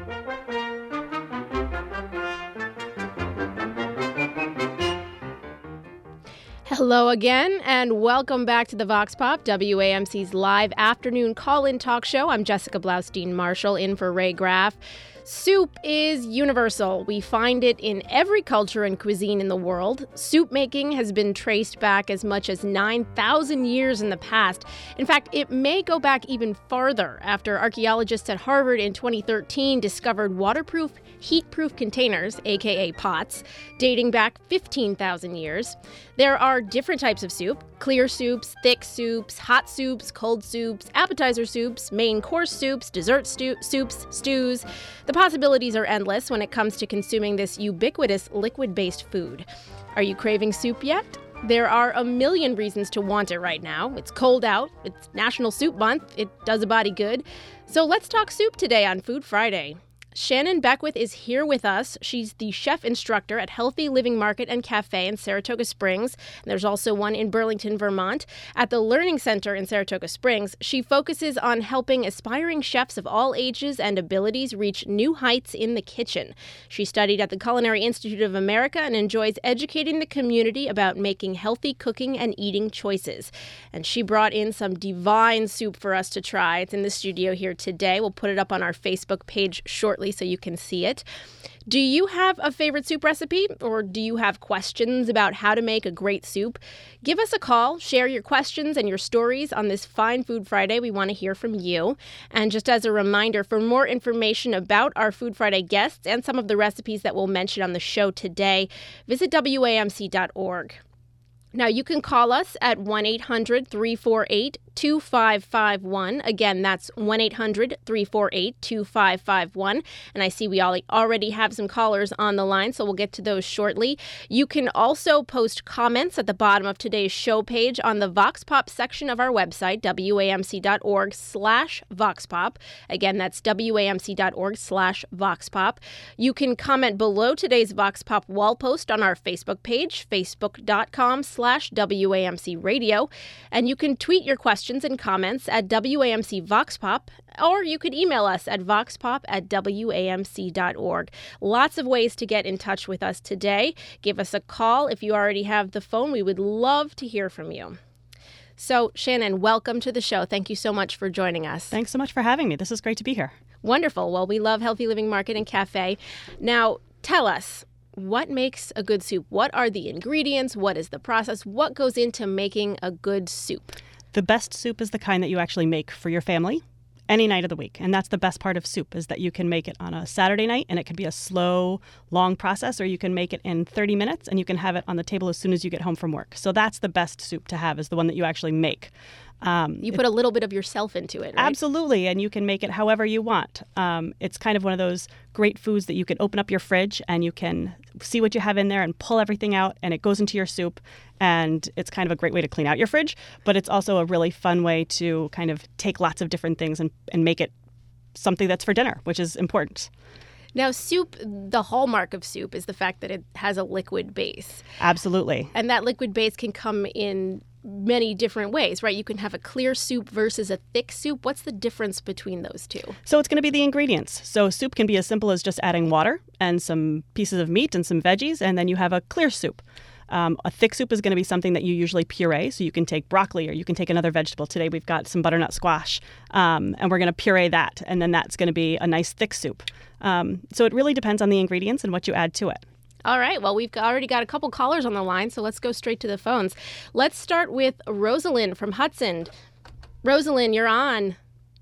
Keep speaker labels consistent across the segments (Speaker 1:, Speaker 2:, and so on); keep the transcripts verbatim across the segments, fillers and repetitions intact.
Speaker 1: Hello again, and welcome back to the Vox Pop, W A M C's live afternoon call-in talk show. I'm Jessica Blaustein-Marshall, in for Ray Graff. Soup is universal. We find it in every culture and cuisine in the world. Soup making has been traced back as much as nine thousand years in the past. In fact, it may go back even farther after archaeologists at Harvard in twenty thirteen discovered waterproof, heat-proof containers, aka pots, dating back fifteen thousand years. There are different types of soup: clear soups, thick soups, hot soups, cold soups, appetizer soups, main course soups, dessert stu- soups, stews. The possibilities are endless when it comes to consuming this ubiquitous liquid-based food. Are you craving soup yet? There are a million reasons to want it right now. It's cold out, it's National Soup Month, it does a body good. So let's talk soup today on Food Friday. Shannon Beckwith is here with us. She's the chef instructor at Healthy Living Market and Cafe in Saratoga Springs. And there's also one in Burlington, Vermont. At the Learning Center in Saratoga Springs, she focuses on helping aspiring chefs of all ages and abilities reach new heights in the kitchen. She studied at the Culinary Institute of America and enjoys educating the community about making healthy cooking and eating choices. And she brought in some divine soup for us to try. It's in the studio here today. We'll put it up on our Facebook page shortly so you can see it. Do you have a favorite soup recipe, or do you have questions about how to make a great soup? Give us a call, share your questions and your stories on this fine Food Friday. We want to hear from you. And just as a reminder, for more information about our Food Friday guests and some of the recipes that we'll mention on the show today, visit W A M C dot org. Now, you can call us at one eight hundred three four eight two five five one. Again, that's one eight hundred three four eight two five five one. And I see we all already have some callers on the line, so we'll get to those shortly. You can also post comments at the bottom of today's show page on the Vox Pop section of our website, W A M C dot org slash Vox Pop. Again, that's W A M C dot org slash Vox Pop. You can comment below today's Vox Pop wall post on our Facebook page, facebook dot com slash W A M C radio. And you can tweet your questions and comments at W A M C Vox Pop, or you could email us at voxpop at W A M C dot org. Lots of ways to get in touch with us today. Give us a call if you already have the phone. We would love to hear from you. So, Shannon, welcome to the show. Thank you so much for joining us.
Speaker 2: Thanks so much for having me. This is great to be here.
Speaker 1: Wonderful. Well, we love Healthy Living Market and Cafe. Now, tell us, what makes a good soup? What are the ingredients? What is the process? What goes into making a good soup?
Speaker 2: The best soup is the kind that you actually make for your family any night of the week. And that's the best part of soup, is that you can make it on a Saturday night, and it can be a slow, long process, or you can make it in thirty minutes and you can have it on the table as soon as you get home from work. So that's the best soup to have, is the one that you actually make.
Speaker 1: Um, you put a little bit of yourself into it, right?
Speaker 2: Absolutely, and you can make it however you want. Um, it's kind of one of those great foods that you can open up your fridge and you can see what you have in there and pull everything out, and it goes into your soup. And it's kind of a great way to clean out your fridge, but it's also a really fun way to kind of take lots of different things and, and make it something that's for dinner, which is important.
Speaker 1: Now, soup, the hallmark of soup is the fact that it has a liquid base.
Speaker 2: Absolutely.
Speaker 1: And that liquid base can come in many different ways, right? You can have a clear soup versus a thick soup. What's the difference between those two?
Speaker 2: So it's going to be the ingredients. So soup can be as simple as just adding water and some pieces of meat and some veggies, and then you have a clear soup. Um, a thick soup is going to be something that you usually puree. So you can take broccoli or you can take another vegetable. Today we've got some butternut squash, um, and we're going to puree that. And then that's going to be a nice thick soup. Um, so it really depends on the ingredients and what you add to it.
Speaker 1: All right. Well, we've already got a couple callers on the line, so let's go straight to the phones. Let's start with Rosalind from Hudson. Rosalind, you're on.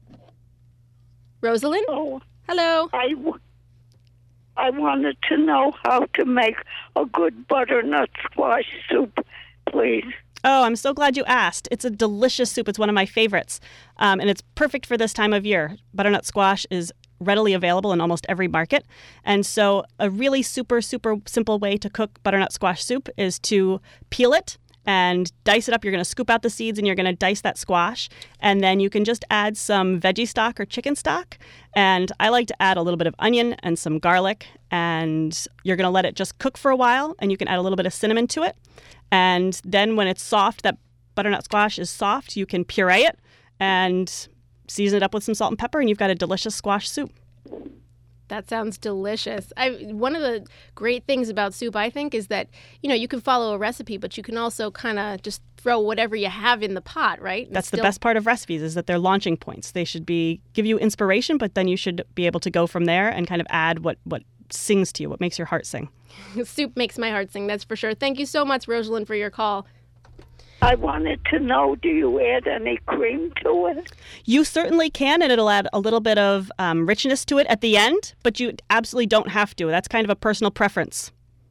Speaker 1: Rosalind?
Speaker 3: Oh,
Speaker 1: hello.
Speaker 3: I, w- I wanted to know how to make a good butternut squash soup, please.
Speaker 2: Oh, I'm so glad you asked. It's a delicious soup. It's one of my favorites, um, and it's perfect for this time of year. Butternut squash is readily available in almost every market. And so a really super, super simple way to cook butternut squash soup is to peel it and dice it up. You're going to scoop out the seeds and you're going to dice that squash. And then you can just add some veggie stock or chicken stock. And I like to add a little bit of onion and some garlic. And you're going to let it just cook for a while. And you can add a little bit of cinnamon to it. And then when it's soft, that butternut squash is soft, you can puree it and season it up with some salt and pepper, and you've got a delicious squash soup.
Speaker 1: That sounds delicious. I, one of the great things about soup, I think, is that, you know, you can follow a recipe, but you can also kind of just throw whatever you have in the pot, right? And
Speaker 2: That's
Speaker 1: still...
Speaker 2: the best part of recipes is that they're launching points. They should be give you inspiration, but then you should be able to go from there and kind of add what, what sings to you, what makes your heart sing.
Speaker 1: Soup makes my heart sing, that's for sure. Thank you so much, Rosalind, for your call.
Speaker 3: I wanted to know, do you add any cream to it?
Speaker 2: You certainly can, and it'll add a little bit of um, richness to it at the end, but you absolutely don't have to. That's kind of a personal preference.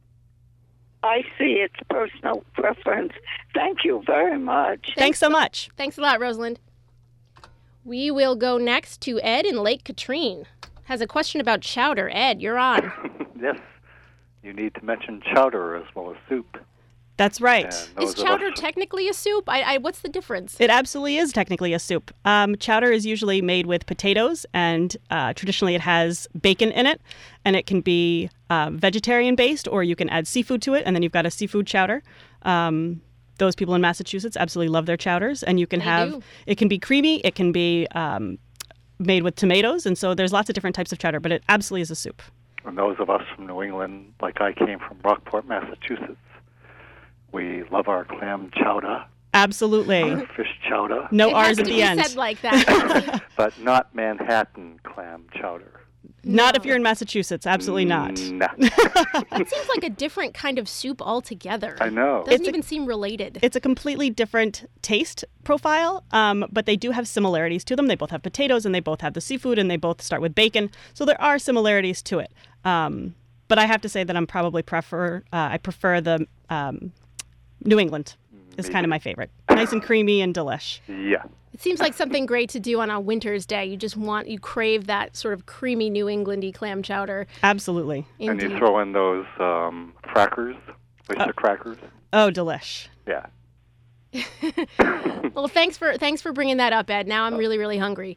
Speaker 3: I see. It's personal preference. Thank you very much.
Speaker 2: Thanks, Thanks so much.
Speaker 1: Thanks a lot, Rosalind. We will go next to Ed in Lake Katrine. Has a question about chowder. Ed, you're on.
Speaker 4: Yes. You need to mention chowder as well as soup.
Speaker 2: That's right.
Speaker 1: Is chowder us... technically a soup? I, I, what's the difference?
Speaker 2: It absolutely is technically a soup. Um, chowder is usually made with potatoes, and uh, traditionally it has bacon in it, and it can be uh, vegetarian-based, or you can add seafood to it, and then you've got a seafood chowder. Um, those people in Massachusetts absolutely love their chowders, and you can
Speaker 1: they
Speaker 2: have
Speaker 1: do.
Speaker 2: It can be creamy, it can be um, made with tomatoes, and so there's lots of different types of chowder, but it absolutely is a soup.
Speaker 4: And those of us from New England, like I came from Rockport, Massachusetts, we love our clam chowder.
Speaker 2: Absolutely.
Speaker 4: Our fish chowder.
Speaker 2: No
Speaker 1: it
Speaker 2: R's
Speaker 1: has
Speaker 2: at
Speaker 1: to
Speaker 2: the
Speaker 1: be
Speaker 2: end.
Speaker 1: said like that.
Speaker 4: But not Manhattan clam chowder.
Speaker 2: Not
Speaker 1: No.
Speaker 2: if you're in Massachusetts. Absolutely not.
Speaker 4: Nah.
Speaker 1: It seems like a different kind of soup altogether.
Speaker 4: I know.
Speaker 1: Doesn't
Speaker 2: It's a-
Speaker 1: even seem related.
Speaker 2: It's a completely different taste profile, um, but they do have similarities to them. They both have potatoes, and they both have the seafood, and they both start with bacon. So there are similarities to it. Um, but I have to say that I'm probably prefer uh, I prefer the um, New England is kind of my favorite. Nice and creamy and delish.
Speaker 4: Yeah.
Speaker 1: It seems like something great to do on a winter's day. You just want, you crave that sort of creamy New Englandy clam chowder.
Speaker 2: Absolutely.
Speaker 4: And
Speaker 1: Indeed.
Speaker 4: you throw in those um, crackers, oyster
Speaker 2: Oh.
Speaker 4: crackers.
Speaker 2: Oh, delish.
Speaker 4: Yeah.
Speaker 1: Well, thanks for thanks for bringing that up, Ed. Now I'm really, really hungry.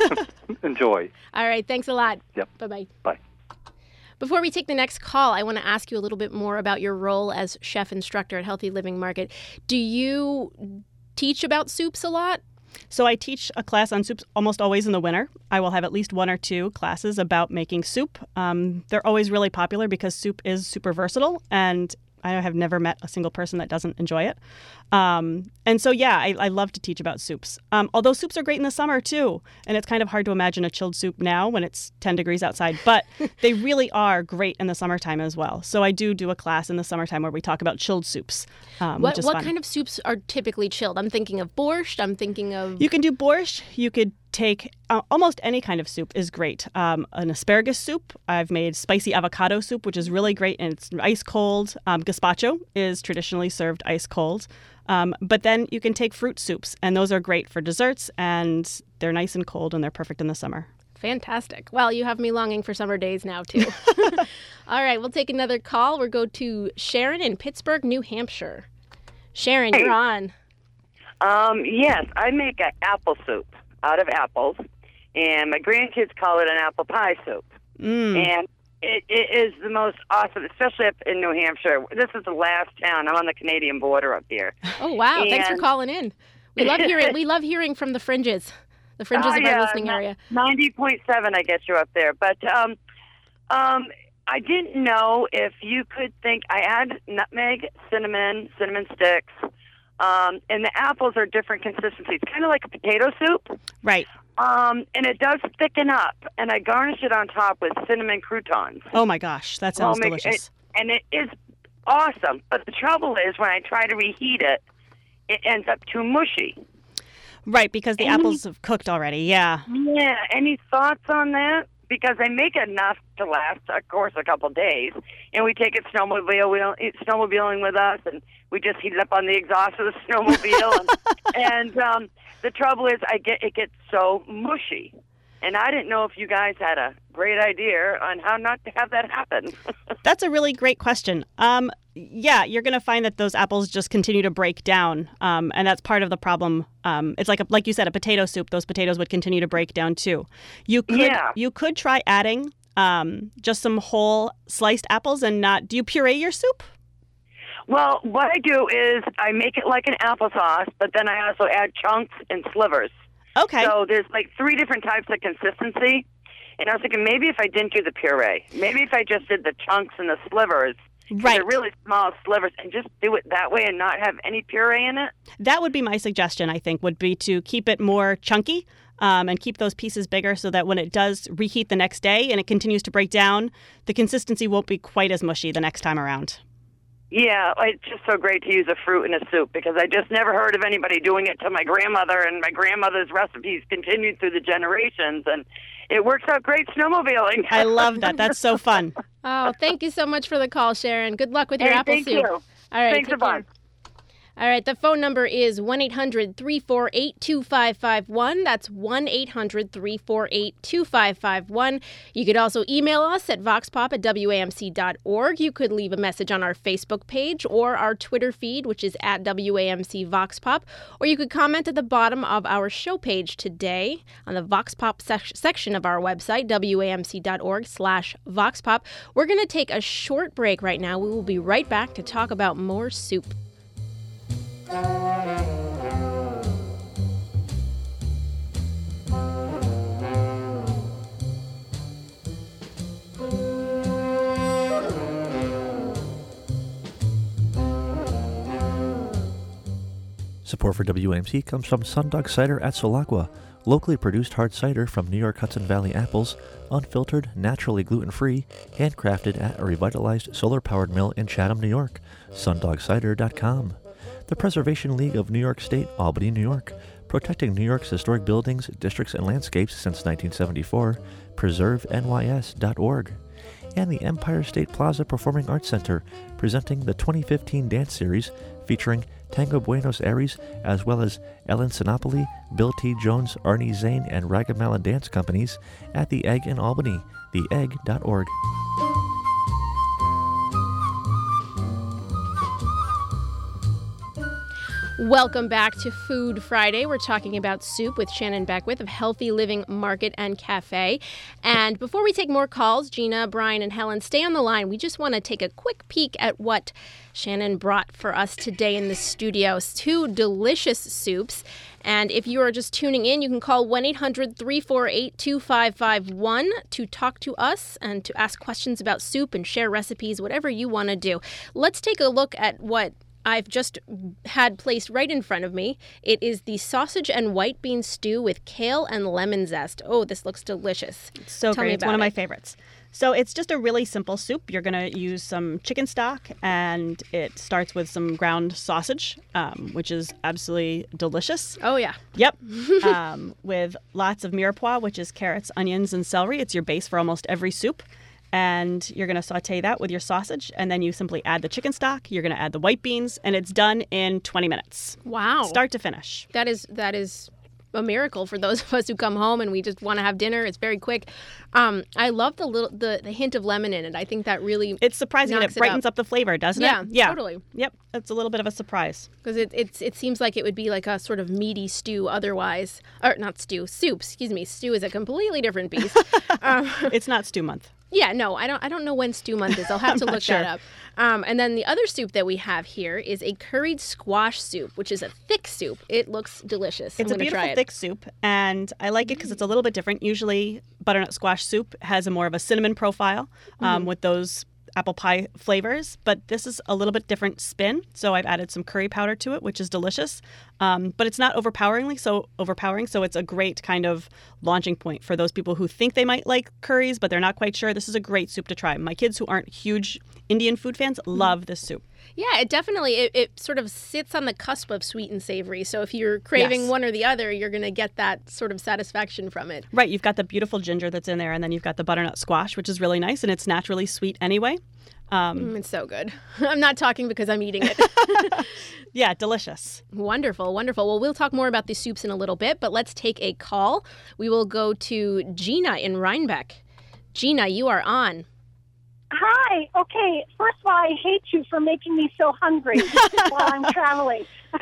Speaker 4: Enjoy.
Speaker 1: All right, thanks a lot.
Speaker 4: Yep.
Speaker 1: Bye-bye.
Speaker 4: Bye.
Speaker 1: Before we take the next call, I want to ask you a little bit more about your role as chef instructor at Healthy Living Market. Do you teach about soups a lot?
Speaker 2: So I teach a class on soups almost always in the winter. I will have at least one or two classes about making soup. Um, they're always really popular because soup is super versatile, and I have never met a single person that doesn't enjoy it. Um, and so, yeah, I, I love to teach about soups. Um, although soups are great in the summer, too. And it's kind of hard to imagine a chilled soup now when it's ten degrees outside. But they really are great in the summertime as well. So I do do a class in the summertime where we talk about chilled soups, um,
Speaker 1: What
Speaker 2: which is
Speaker 1: what
Speaker 2: fun.
Speaker 1: kind of soups are typically chilled? I'm thinking of borscht. I'm thinking of...
Speaker 2: You can do borscht. You could take uh, almost any kind of soup is great. Um, an asparagus soup. I've made spicy avocado soup, which is really great, and it's ice cold. Um, gazpacho is traditionally served ice cold. Um, but then you can take fruit soups, and those are great for desserts, and they're nice and cold, and they're perfect in the summer.
Speaker 1: Fantastic. Well, you have me longing for summer days now, too. All right, we'll take another call. We'll go to Sharon in Pittsburgh, New Hampshire. Sharon,
Speaker 5: Hey.
Speaker 1: you're on.
Speaker 5: Um, yes, I make an apple soup out of apples, and my grandkids call it an apple pie soup.
Speaker 2: Mm.
Speaker 5: And it, it is the most awesome, especially up in New Hampshire. This is the last town. I'm on the Canadian border up here.
Speaker 1: Oh, wow. Thanks for
Speaker 5: And-
Speaker 1: calling in. We love hearing we love hearing from the fringes, the fringes
Speaker 5: Oh,
Speaker 1: of
Speaker 5: yeah,
Speaker 1: our listening
Speaker 5: no-
Speaker 1: area.
Speaker 5: ninety point seven, I get you up there. But um, um, I didn't know if you could think, I add nutmeg, cinnamon, cinnamon sticks, um, and the apples are different consistencies, kind of like a potato soup.
Speaker 2: Right.
Speaker 5: Um, and it does thicken up, and I garnish it on top with cinnamon croutons.
Speaker 2: Oh, my gosh. That sounds
Speaker 5: Well, make-
Speaker 2: delicious.
Speaker 5: It, and it is awesome. But the trouble is when I try to reheat it, it ends up too mushy.
Speaker 2: Right, because the
Speaker 5: Any-
Speaker 2: apples have cooked already. Yeah.
Speaker 5: Yeah, any thoughts on that? Because I make enough to last, of course, a couple days, and we take it snowmobile, wheel, snowmobiling with us, and we just heat it up on the exhaust of the snowmobile. and and um, the trouble is, I get it gets so mushy, and I didn't know if you guys had a great idea on how not to have that happen.
Speaker 2: That's a really great question. Um, yeah, you're going to find that those apples just continue to break down, um, and that's part of the problem. Um, it's like a, like you said, a potato soup. Those potatoes would continue to break down too. You could
Speaker 5: Yeah.
Speaker 2: you could try adding um, just some whole sliced apples and not. Do you puree your soup?
Speaker 5: Well, what I do is I make it like an applesauce, but then I also add chunks and slivers.
Speaker 2: Okay.
Speaker 5: So there's like three different types of consistency. And I was thinking maybe if I didn't do the puree, maybe if I just did the chunks and the slivers,
Speaker 2: Right.
Speaker 5: they're really small slivers, and just do it that way and not have any puree in it.
Speaker 2: That would be my suggestion, I think, would be to keep it more chunky um, and keep those pieces bigger so that when it does reheat the next day and it continues to break down, the consistency won't be quite as mushy the next time around.
Speaker 5: Yeah, it's just so great to use a fruit in a soup because I just never heard of anybody doing it to my grandmother, and my grandmother's recipes continued through the generations, and it works out great snowmobiling.
Speaker 2: I love that. That's so fun.
Speaker 1: Oh, thank you so much for the call, Sharon. Good luck with your
Speaker 5: Hey,
Speaker 1: apple
Speaker 5: thank
Speaker 1: soup.
Speaker 5: you.
Speaker 1: All right,
Speaker 5: Thanks
Speaker 1: take
Speaker 5: a bunch.
Speaker 1: care. All right, the phone number is one eight hundred three four eight two five five one. That's one eight hundred three four eight two five five one. You could also email us at voxpop at W A M C dot org. You could leave a message on our Facebook page or our Twitter feed, which is at W A M C Voxpop. Or you could comment at the bottom of our show page today on the Voxpop sec- section of our website, W A M C dot org slash Voxpop. We're going to take a short break right now. We will be right back to talk about more soup.
Speaker 6: Support for W A M C comes from Sundog Cider at Solagua, locally produced hard cider from New York Hudson Valley apples, unfiltered, naturally gluten-free, handcrafted at a revitalized solar-powered mill in Chatham, New York. sundog cider dot com. The Preservation League of New York State, Albany, New York, protecting New York's historic buildings, districts, and landscapes since nineteen seventy-four, preserve N Y S dot org. And the Empire State Plaza Performing Arts Center, presenting the twenty fifteen dance series featuring Tango Buenos Aires, as well as Ellen Sinopoli, Bill T. Jones, Arnie Zane, and Ragamuffin Dance Companies at The Egg in Albany, the egg dot org.
Speaker 1: Welcome back to Food Friday. We're talking about soup with Shannon Beckwith of Healthy Living Market and Cafe. And before we take more calls, Gina, Brian, and Helen, stay on the line. We just want to take a quick peek at what Shannon brought for us today in the studio. Two delicious soups. And if you are just tuning in, you can call one eight hundred three four eight two five five one to talk to us and to ask questions about soup and share recipes, whatever you want to do. Let's take a look at what I've just had placed right in front of me. It is the sausage and white bean stew with kale and lemon zest. Oh, this looks delicious.
Speaker 2: It's so
Speaker 1: Tell
Speaker 2: great.
Speaker 1: me
Speaker 2: It's one of
Speaker 1: about
Speaker 2: my
Speaker 1: it.
Speaker 2: favorites. So it's just a really simple soup. You're going to use some chicken stock, and it starts with some ground sausage, um, which is absolutely delicious.
Speaker 1: Oh, yeah.
Speaker 2: Yep. um, with lots of mirepoix, which is carrots, onions, and celery. It's your base for almost every soup. And you're going to saute that with your sausage, and then you simply add the chicken stock. You're going to add the white beans, and it's done in twenty minutes.
Speaker 1: Wow.
Speaker 2: Start to finish.
Speaker 1: That is that is a miracle for those of us who come home and we just want to have dinner. It's very quick. Um, I love the little the, the hint of lemon in it. I think that really
Speaker 2: It's surprising that
Speaker 1: knocks
Speaker 2: it brightens
Speaker 1: up.
Speaker 2: up the flavor, doesn't
Speaker 1: Yeah,
Speaker 2: it? Yeah,
Speaker 1: totally.
Speaker 2: Yep, it's a little bit of a surprise.
Speaker 1: because it it's it seems like it would be like a sort of meaty stew otherwise, or not stew, soup. Excuse me. Stew is a completely different beast. um,
Speaker 2: It's not stew month.
Speaker 1: Yeah, no, I don't. I don't know when stew month is. I'll have to
Speaker 2: not
Speaker 1: look
Speaker 2: sure.
Speaker 1: that up. Um, and then the other soup that we have here is a curried squash soup, which is a thick soup. It looks delicious.
Speaker 2: It's
Speaker 1: I'm
Speaker 2: a
Speaker 1: gonna
Speaker 2: beautiful
Speaker 1: try it.
Speaker 2: thick soup, and I like it because it's a little bit different. Usually, butternut squash soup has a more of a cinnamon profile um, with those apple pie flavors, but this is a little bit different spin. So I've added some curry powder to it, which is delicious, um, but it's not overpoweringly so overpowering. So it's a great kind of launching point for those people who think they might like curries, but they're not quite sure. This is a great soup to try. My kids who aren't huge Indian food fans love this soup.
Speaker 1: Yeah, it definitely it, it sort of sits on the cusp of sweet and savory. So if you're craving
Speaker 2: Yes.
Speaker 1: one or the other, you're going to get that sort of satisfaction from it.
Speaker 2: Right, you've got the beautiful ginger that's in there, and then you've got the butternut squash, which is really nice, and it's naturally sweet anyway. Um,
Speaker 1: Mm, it's so good. I'm not talking because I'm eating it.
Speaker 2: yeah, delicious.
Speaker 1: Wonderful, wonderful. Well, we'll talk more about the soups in a little bit, but let's take a call. We will go to Gina in Rhinebeck. Gina, you are on.
Speaker 7: Hi. Okay. First of all, I hate you for making me so hungry while I'm traveling.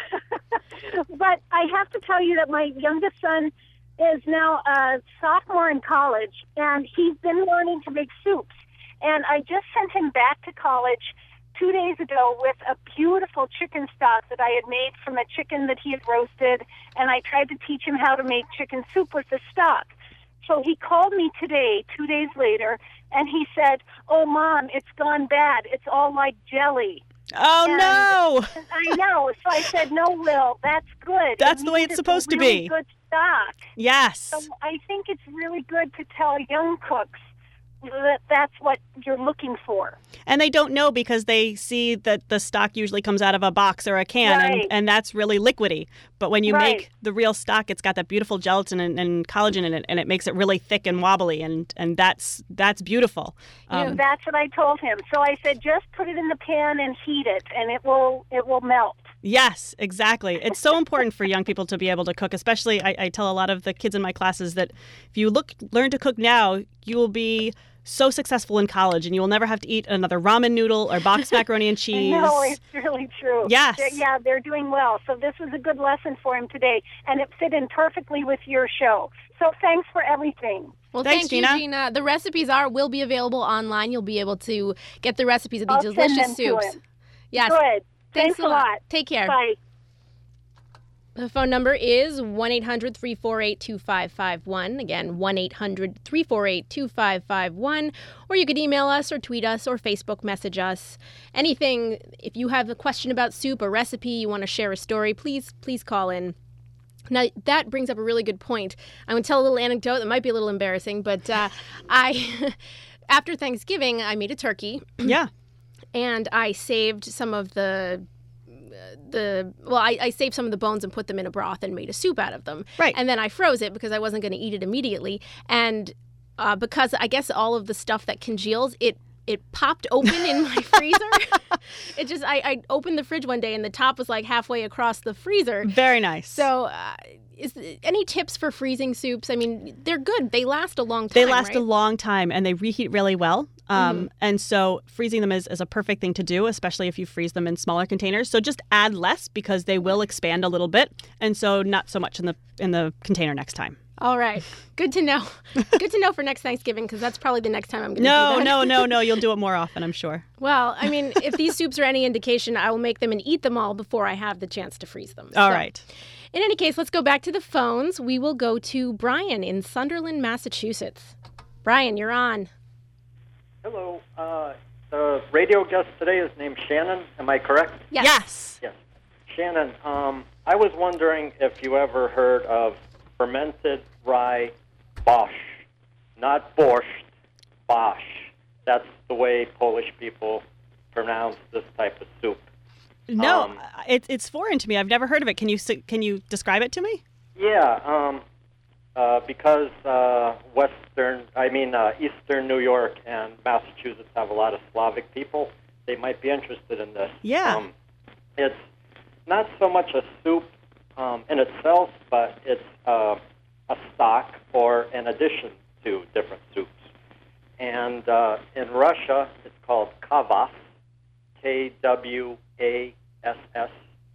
Speaker 7: But I have to tell you that my youngest son is now a sophomore in college, and he's been learning to make soups. And I just sent him back to college two days ago with a beautiful chicken stock that I had made from a chicken that he had roasted, and I tried to teach him how to make chicken soup with the stock. So he called me today, two days later, and he said, "Oh, Mom, it's gone bad. It's all like jelly."
Speaker 2: Oh,
Speaker 7: And
Speaker 2: no.
Speaker 7: I know. So I said, "No, Will, that's good.
Speaker 2: That's
Speaker 7: It
Speaker 2: the way
Speaker 7: means
Speaker 2: it's supposed to
Speaker 7: really
Speaker 2: be.
Speaker 7: Good stock."
Speaker 2: Yes.
Speaker 7: So I think it's really good to tell young cooks that that's what you're looking for.
Speaker 2: And they don't know because they see that the stock usually comes out of a box or a can,
Speaker 7: Right.
Speaker 2: and, and that's really liquidy. But when you
Speaker 7: Right.
Speaker 2: make the real stock, it's got that beautiful gelatin and, and collagen in it, and it makes it really thick and wobbly, and, and that's that's beautiful.
Speaker 7: You know,
Speaker 2: Um,
Speaker 7: that's what I told him. So I said, just put it in the pan and heat it, and it will it will melt.
Speaker 2: Yes, exactly. It's so important for young people to be able to cook, especially I, I tell a lot of the kids in my classes that if you look learn to cook now, you will be so successful in college and you will never have to eat another ramen noodle or boxed macaroni and cheese.
Speaker 7: No, it's really true.
Speaker 2: Yes.
Speaker 7: They're- yeah, they're doing well. So this was a good lesson for him today, and it fit in perfectly with your show. So thanks for everything.
Speaker 1: Well,
Speaker 2: Thanks,
Speaker 1: thank you,
Speaker 2: Gina.
Speaker 1: Gina. The recipes are will be available online. You'll be able to get the recipes of these
Speaker 7: I'll send
Speaker 1: delicious
Speaker 7: them to
Speaker 1: soups.
Speaker 7: him.
Speaker 1: Yes.
Speaker 7: Good.
Speaker 1: Thanks,
Speaker 7: Thanks a lot.
Speaker 1: Take care.
Speaker 7: Bye.
Speaker 1: The phone number is one eight hundred three four eight two five five one. Again, one eight hundred three four eight two five five one. Or you could email us or tweet us or Facebook message us. Anything, if you have a question about soup, a recipe, you want to share a story, please, please call in. Now, that brings up a really good point. I'm going to tell a little anecdote that might be a little embarrassing, but uh, I, after Thanksgiving, I made a turkey.
Speaker 2: Yeah.
Speaker 1: And I saved some of the the well I, I saved some of the bones and put them in a broth and made a soup out of them.
Speaker 2: Right.
Speaker 1: And then I froze it because I wasn't going to eat it immediately. And uh, because I guess all of the stuff that congeals, it it popped open in my freezer. It just I, I opened the fridge one day and the top was like halfway across the freezer.
Speaker 2: Very nice.
Speaker 1: So uh, is any tips for freezing soups? I mean, they're good. They last a long time.
Speaker 2: They last
Speaker 1: right?
Speaker 2: a long time and they reheat really well. Um, mm-hmm. And so freezing them is, is a perfect thing to do, especially if you freeze them in smaller containers. So just add less because they will expand a little bit. And so not so much in the in the container next time.
Speaker 1: All right. Good to know. Good to know for next Thanksgiving because that's probably the next time I'm going to
Speaker 2: no,
Speaker 1: do that.
Speaker 2: No, no, no, no. You'll do it more often, I'm sure.
Speaker 1: Well, I mean, if these soups are any indication, I will make them and eat them all before I have the chance to freeze them.
Speaker 2: All
Speaker 1: so,
Speaker 2: right.
Speaker 1: In any case, let's go back to the phones. We will go to Brian in Sunderland, Massachusetts. Brian, you're on.
Speaker 8: Hello. Uh, the radio guest today is named Shannon. Am I correct?
Speaker 1: Yes.
Speaker 2: Yes.
Speaker 8: Yes. Shannon, um, I was wondering if you ever heard of fermented rye borscht. Not borscht, borscht. That's the way Polish people pronounce this type of soup.
Speaker 2: No,
Speaker 8: Um,
Speaker 2: it, it's foreign to me. I've never heard of it. Can you can you describe it to me?
Speaker 8: Yeah, um, uh, because uh, Western, I mean uh, Eastern New York and Massachusetts have a lot of Slavic people. They might be interested in this.
Speaker 2: Yeah.
Speaker 8: Um, it's not so much a soup um, in itself, but it's uh, a stock or an addition to different soups. And uh, in Russia, it's called kvass, K W A S S.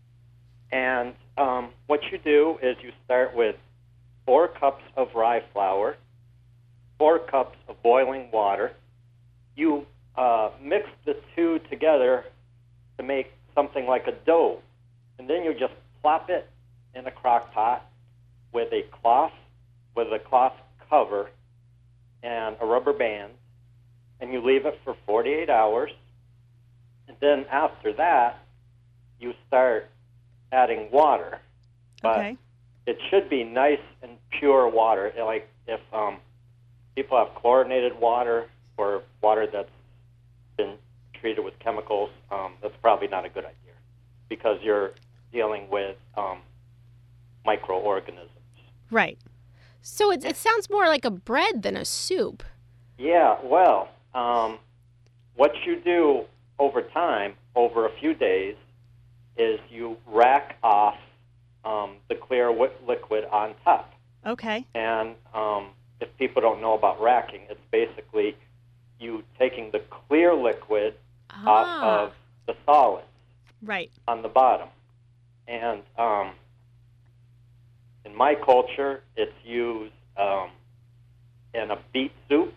Speaker 8: And um, what you do is you start with four cups of rye flour, four cups of boiling water. You uh, mix the two together to make something like a dough. And then you just plop it in a crock pot with a cloth, with a cloth cover and a rubber band, and you leave it for forty-eight hours. And then after that, you start adding water. But
Speaker 2: Okay.
Speaker 8: it should be nice and pure water. Like if um, people have chlorinated water or water that's been treated with chemicals, um, that's probably not a good idea because you're dealing with um, microorganisms.
Speaker 2: Right.
Speaker 1: So it, it sounds more like a bread than a soup.
Speaker 8: Yeah, well, um, what you do over time, over a few days, is you rack off um, the clear wi- liquid on top.
Speaker 2: Okay.
Speaker 8: And um, if people don't know about racking, it's basically you taking the clear liquid
Speaker 1: Ah.
Speaker 8: off of the solids
Speaker 2: Right.
Speaker 8: on the bottom. And um, in my culture, it's used um, in a beet soup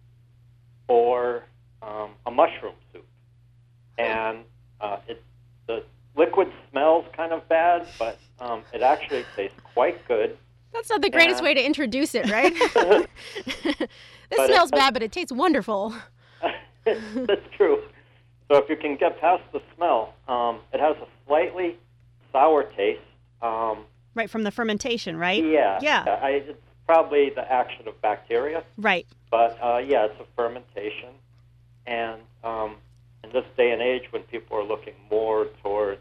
Speaker 8: or um, a mushroom soup. And uh, it, the liquid smells kind of bad, but um, it actually tastes quite good.
Speaker 1: That's not the greatest
Speaker 8: Yeah.
Speaker 1: way to introduce it, right? This
Speaker 8: But it
Speaker 1: smells
Speaker 8: has-
Speaker 1: bad, but it tastes wonderful.
Speaker 8: That's true. So if you can get past the smell, um, it has a slightly sour taste. Um,
Speaker 2: Right, from the fermentation, right?
Speaker 8: yeah.
Speaker 2: Yeah.
Speaker 8: I, it's probably the action of bacteria.
Speaker 2: Right.
Speaker 8: But, uh, yeah, it's a fermentation. And um, in this day and age, when people are looking more towards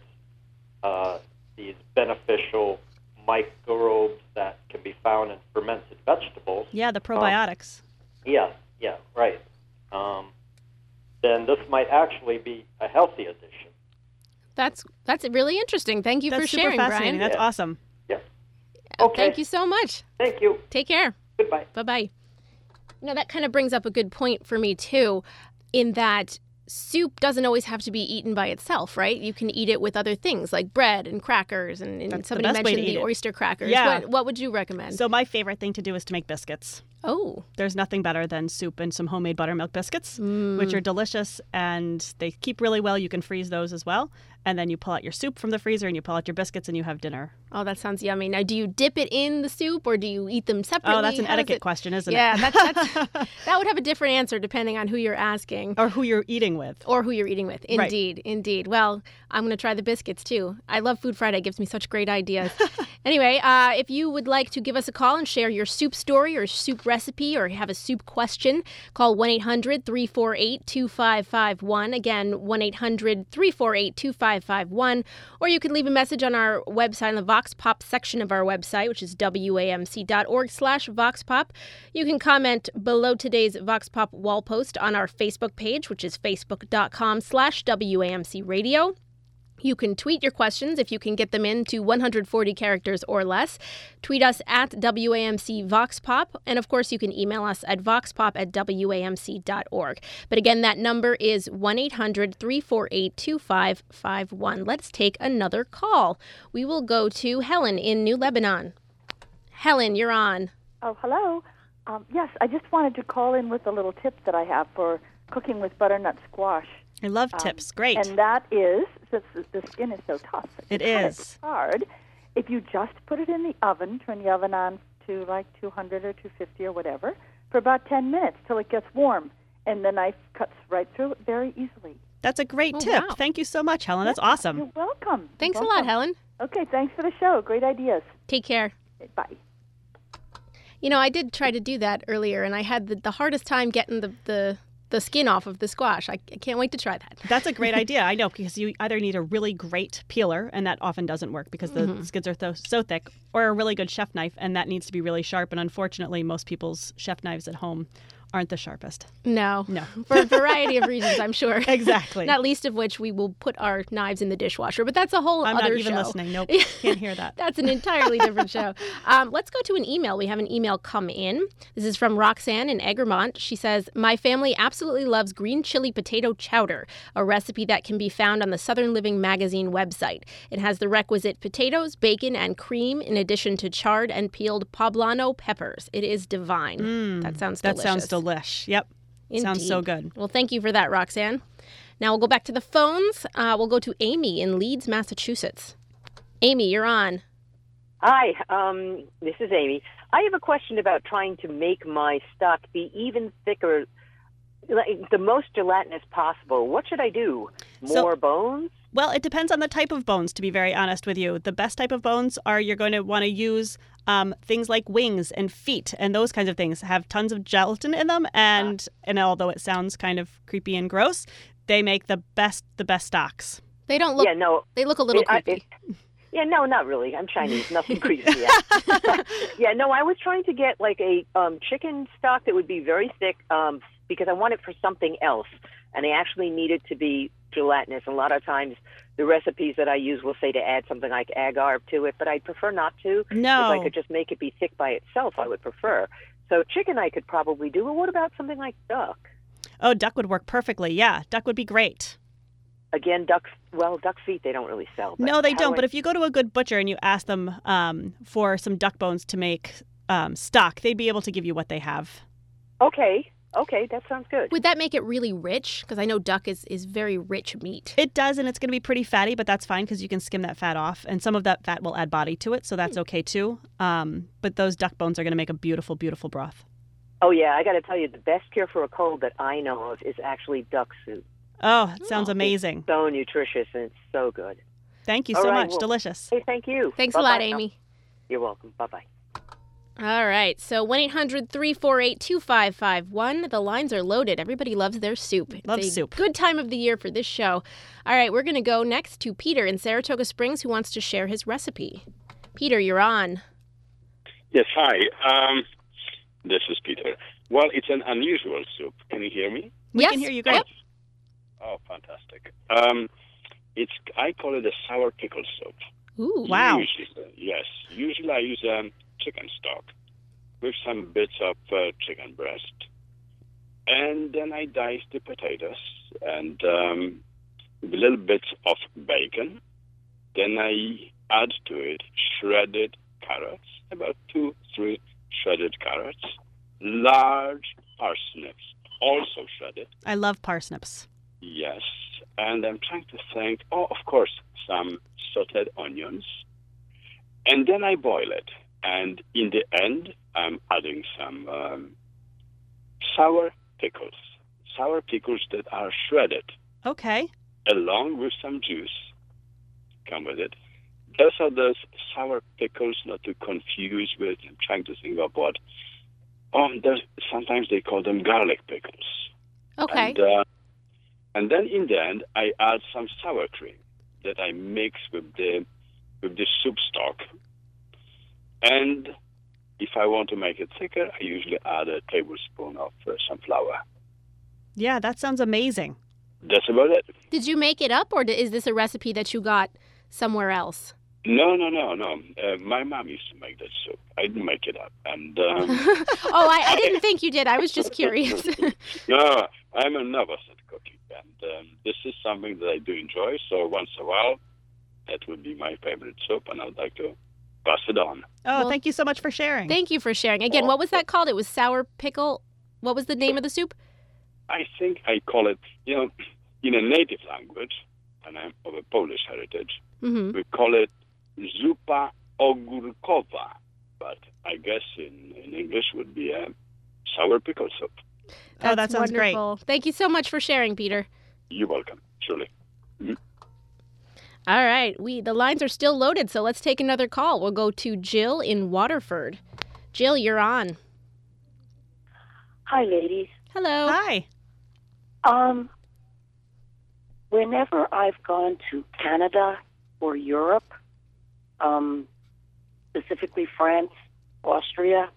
Speaker 8: uh, these beneficial microbes that can be found in fermented vegetables,
Speaker 2: Yeah, the probiotics.
Speaker 8: yeah, yeah, right, um, then this might actually be a healthy addition.
Speaker 1: That's that's really interesting. Thank you
Speaker 2: That's
Speaker 1: for
Speaker 2: super
Speaker 1: sharing,
Speaker 2: fascinating.
Speaker 1: Brian.
Speaker 2: That's
Speaker 8: Yeah.
Speaker 2: awesome.
Speaker 8: Yeah.
Speaker 1: Uh,
Speaker 8: Okay.
Speaker 1: Thank you so much.
Speaker 8: Thank you.
Speaker 1: Take care.
Speaker 8: Goodbye.
Speaker 1: Bye-bye. You know, that kind of brings up a good point for me, too, in that soup doesn't always have to be eaten by itself, right? You can eat it with other things like bread and crackers, and, and
Speaker 2: That's the
Speaker 1: somebody
Speaker 2: best way to
Speaker 1: mentioned
Speaker 2: eat
Speaker 1: the
Speaker 2: it.
Speaker 1: oyster crackers.
Speaker 2: Yeah.
Speaker 1: What, what would you recommend?
Speaker 2: So my favorite thing to do is to make biscuits.
Speaker 1: oh,
Speaker 2: There's nothing better than soup and some homemade buttermilk biscuits,
Speaker 1: Mm.
Speaker 2: which are delicious and they keep really well. You can freeze those as well. And then you pull out your soup from the freezer and you pull out your biscuits and you have dinner.
Speaker 1: oh, that sounds yummy. Now, do you dip it in the soup or do you eat them separately?
Speaker 2: Oh, that's an
Speaker 1: How does
Speaker 2: etiquette
Speaker 1: it-
Speaker 2: question, isn't
Speaker 1: Yeah,
Speaker 2: it?
Speaker 1: that's, that's, that would have a different answer depending on who you're asking.
Speaker 2: Or who you're eating with.
Speaker 1: Or who you're eating with.
Speaker 2: Right.
Speaker 1: Indeed, indeed. Well, I'm going to try the biscuits too. I love Food Friday. It gives me such great ideas. Anyway, uh, if you would like to give us a call and share your soup story or soup recipe or have a soup question, call one eight hundred three four eight two five five one. Again, one eight hundred three four eight two five five one. Or you can leave a message on our website, on the Vox Pop section of our website, which is W A M C dot org slash Vox Pop. You can comment below today's Vox Pop wall post on our Facebook page, which is facebook.com slash WAMC Radio. You can tweet your questions if you can get them in to one hundred forty characters or less. Tweet us at W A M C Vox Pop. And of course, you can email us at voxpop at W A M C dot org. But again, that number is one eight hundred three four eight two five five one. Let's take another call. We will go to Helen in New Lebanon. Helen, you're on.
Speaker 9: Oh, hello. Um, yes, I just wanted to call in with a little tip that I have for cooking with butternut squash.
Speaker 2: I love
Speaker 9: Um,
Speaker 2: tips. Great.
Speaker 9: And that is, since the skin is so tough,
Speaker 2: It
Speaker 9: it's
Speaker 2: is.
Speaker 9: hard. If you just put it in the oven, turn the oven on to like two hundred or two fifty or whatever, for about ten minutes till it gets warm. And the knife cuts right through it very easily.
Speaker 2: That's a great
Speaker 1: Oh,
Speaker 2: tip.
Speaker 1: wow.
Speaker 2: Thank you so much, Helen. That's awesome.
Speaker 9: You're welcome.
Speaker 1: Thanks
Speaker 9: You're
Speaker 1: a lot,
Speaker 9: welcome.
Speaker 1: Helen.
Speaker 9: Okay, thanks for the show. Great ideas.
Speaker 1: Take care.
Speaker 9: Bye.
Speaker 1: You know, I did try to do that earlier, and I had the, the hardest time getting the, the, the skin off of the squash. I, I can't wait to try that.
Speaker 2: That's a great idea. I know, because you either need a really great peeler, and that often doesn't work because the
Speaker 1: Mhm.
Speaker 2: skids are so, so thick, or a really good chef knife, and that needs to be really sharp. And unfortunately, most people's chef knives at home aren't the sharpest.
Speaker 1: No.
Speaker 2: No.
Speaker 1: For a variety of reasons, I'm sure.
Speaker 2: Exactly.
Speaker 1: Not least of which we will put our knives in the dishwasher. But that's a whole
Speaker 2: I'm
Speaker 1: other
Speaker 2: not even
Speaker 1: show.
Speaker 2: listening. Nope. Can't hear that.
Speaker 1: That's an entirely different show. Um, let's go to an email. We have an email come in. This is from Roxanne in Egremont. She says, my family absolutely loves green chili potato chowder, a recipe that can be found on the Southern Living magazine website. It has the requisite potatoes, bacon, and cream, in addition to charred and peeled poblano peppers. It is divine.
Speaker 2: Mm,
Speaker 1: that sounds
Speaker 2: that
Speaker 1: delicious.
Speaker 2: sounds delish. Yep. Sounds so
Speaker 1: Indeed.
Speaker 2: good.
Speaker 1: Well, thank you for that, Roxanne. Now we'll go back to the phones. Uh, we'll go to Amy in Leeds, Massachusetts. Amy, you're on.
Speaker 10: Hi, um, this is Amy. I have a question about trying to make my stock be even thicker, like the most gelatinous possible. What should I do? More
Speaker 2: So-
Speaker 10: bones?
Speaker 2: Well, it depends on the type of bones, to be very honest with you. The best type of bones are you're going to want to use um, things like wings and feet and those kinds of things have tons of gelatin in them. And and although it sounds kind of creepy and gross, they make the best the best stocks.
Speaker 1: They don't look.
Speaker 10: Yeah, no.
Speaker 1: They look a little
Speaker 10: It- I-
Speaker 1: creepy.
Speaker 10: it- yeah, no, not really. I'm Chinese. Nothing creepy yet. Yeah, no, I was trying to get like a um, chicken stock that would be very thick um, because I want it for something else. And I actually need it to be gelatinous. And a lot of times the recipes that I use will say to add something like agar to it, but I prefer not to.
Speaker 2: No.
Speaker 10: If I could just make it be thick by itself, I would prefer. So chicken I could probably do. But what about something like duck?
Speaker 2: Oh, duck would work perfectly. Yeah, duck would be great.
Speaker 10: Again, duck, well, duck feet they don't really sell. But
Speaker 2: No, they
Speaker 10: how
Speaker 2: don't.
Speaker 10: do I-
Speaker 2: But if you go to a good butcher and you ask them um, for some duck bones to make um, stock, they'd be able to give you what they have.
Speaker 10: Okay. Okay, that sounds good.
Speaker 1: Would that make it really rich? Because I know duck is, is very rich meat.
Speaker 2: It does, and it's going to be pretty fatty, but that's fine because you can skim that fat off. And some of that fat will add body to it, so that's okay too. Um, but those duck bones are going to make a beautiful, beautiful broth.
Speaker 10: Oh, yeah, I got to tell you, the best cure for a cold that I know of is actually duck soup.
Speaker 2: Oh, it sounds amazing.
Speaker 10: It's so nutritious, and it's so good.
Speaker 2: Thank you
Speaker 10: All
Speaker 2: so
Speaker 10: right,
Speaker 2: much.
Speaker 10: well,
Speaker 2: Delicious.
Speaker 10: Hey, thank you.
Speaker 1: Thanks
Speaker 10: Bye-bye
Speaker 1: a lot,
Speaker 10: now.
Speaker 1: Amy.
Speaker 10: You're welcome. Bye-bye.
Speaker 1: All right. So one eight hundred three four eight two five five one. The lines are loaded. Everybody loves their soup.
Speaker 2: Love
Speaker 1: it's a
Speaker 2: soup.
Speaker 1: Good time of the year for this show. All right. We're going to go next to Peter in Saratoga Springs who wants to share his recipe. Peter, you're on.
Speaker 11: Yes, hi. Um, this is Peter. Well, it's an unusual soup. Can you hear me?
Speaker 2: We
Speaker 1: yes.
Speaker 2: can hear you great.
Speaker 11: Oh, fantastic. Um, it's I call it a sour pickle soup.
Speaker 1: Ooh.
Speaker 2: Wow.
Speaker 11: Usually, yes. Usually I use um, chicken stock with some bits of uh, chicken breast. And then I dice the potatoes and um, with little bits of bacon. Then I add to it shredded carrots, about two, three shredded carrots, large parsnips, also shredded.
Speaker 2: I love parsnips.
Speaker 11: Yes. And I'm trying to think, oh, of course, some sauteed onions. And then I boil it. And in the end, I'm adding some um, sour pickles, sour pickles that are shredded,
Speaker 2: Okay.
Speaker 11: along with some juice. Come with it. Those are those sour pickles, not to confuse with, I'm trying to think of what. Oh, there's, sometimes they call them garlic pickles.
Speaker 1: Okay.
Speaker 11: And, uh, and then in the end, I add some sour cream that I mix with the with the soup stock. And if I want to make it thicker, I usually add a tablespoon of uh, some flour.
Speaker 2: Yeah, that sounds amazing.
Speaker 11: That's about it.
Speaker 1: Did you make it up or is this a recipe that you got somewhere else?
Speaker 11: No, no, no, no. Uh, my mom used to make that soup. I didn't make it up. And um,
Speaker 1: oh, I, I didn't think you did. I was just curious.
Speaker 11: no, I'm a novice at cooking. And um, this is something that I do enjoy. So once in a while, that would be my favorite soup, and I'd like to pass it on.
Speaker 2: Oh,
Speaker 1: Well,
Speaker 2: thank you so much for sharing.
Speaker 1: Thank you for sharing. Again, what was that called? It was sour pickle. What was the name of the soup?
Speaker 11: I think I call it, you know, in a native language, and I'm of a Polish heritage,
Speaker 1: Mm-hmm.
Speaker 11: we call it zupa ogórkowa. But I guess in, in English would be a sour pickle soup.
Speaker 2: Oh, that sounds great.
Speaker 1: wonderful. Thank you so much for sharing, Peter.
Speaker 11: You're welcome, surely.
Speaker 1: All right, we the lines are still loaded, so let's take another call. We'll go to Jill in Waterford. Jill, you're on.
Speaker 12: Hi, ladies.
Speaker 1: Hello.
Speaker 2: Hi.
Speaker 12: Um, whenever I've gone to Canada or Europe, um, specifically France, Austria,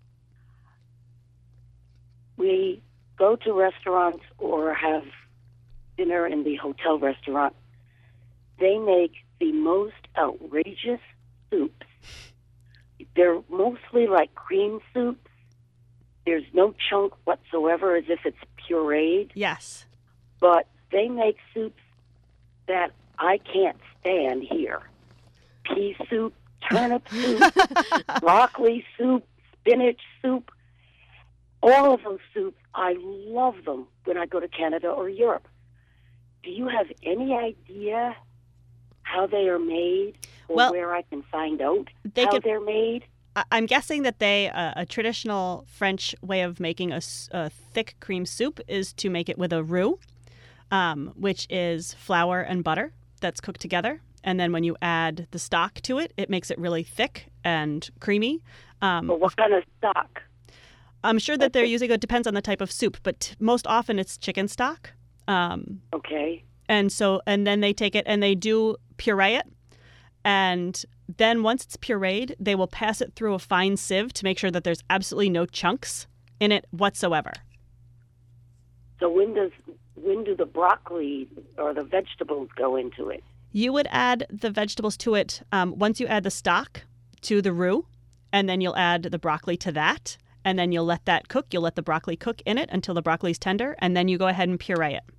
Speaker 12: we go to restaurants or have dinner in the hotel restaurant. They make the most outrageous soups. They're mostly like cream soups. There's no chunk whatsoever, as if it's pureed.
Speaker 2: Yes.
Speaker 12: But they make soups that I can't stand here. Pea soup, turnip soup, broccoli soup, spinach soup. All of those soups, I love them when I go to Canada or Europe. Do you have any idea how they are made or
Speaker 2: Well,
Speaker 12: where I can find out
Speaker 2: they
Speaker 12: how
Speaker 2: can-
Speaker 12: they're made?
Speaker 2: I- I'm guessing that they uh, a traditional French way of making a, s- a thick cream soup is to make it with a roux, um, which is flour and butter that's cooked together. And then when you add the stock to it, it makes it really thick and creamy. Um,
Speaker 12: But what kind of stock?
Speaker 2: I'm sure that they're using, it depends on the type of soup, but t- most often it's chicken stock. Um,
Speaker 12: Okay.
Speaker 2: and so, and then they take it and they do puree it. And then once it's pureed, they will pass it through a fine sieve to make sure that there's absolutely no chunks in it whatsoever.
Speaker 12: So when does when do the broccoli or the vegetables go into it?
Speaker 2: You would add the vegetables to it um, once you add the stock to the roux, and then you'll add the broccoli to that, and then you'll let that cook. You'll let the broccoli cook in it until the broccoli's tender, and then you go ahead and puree it.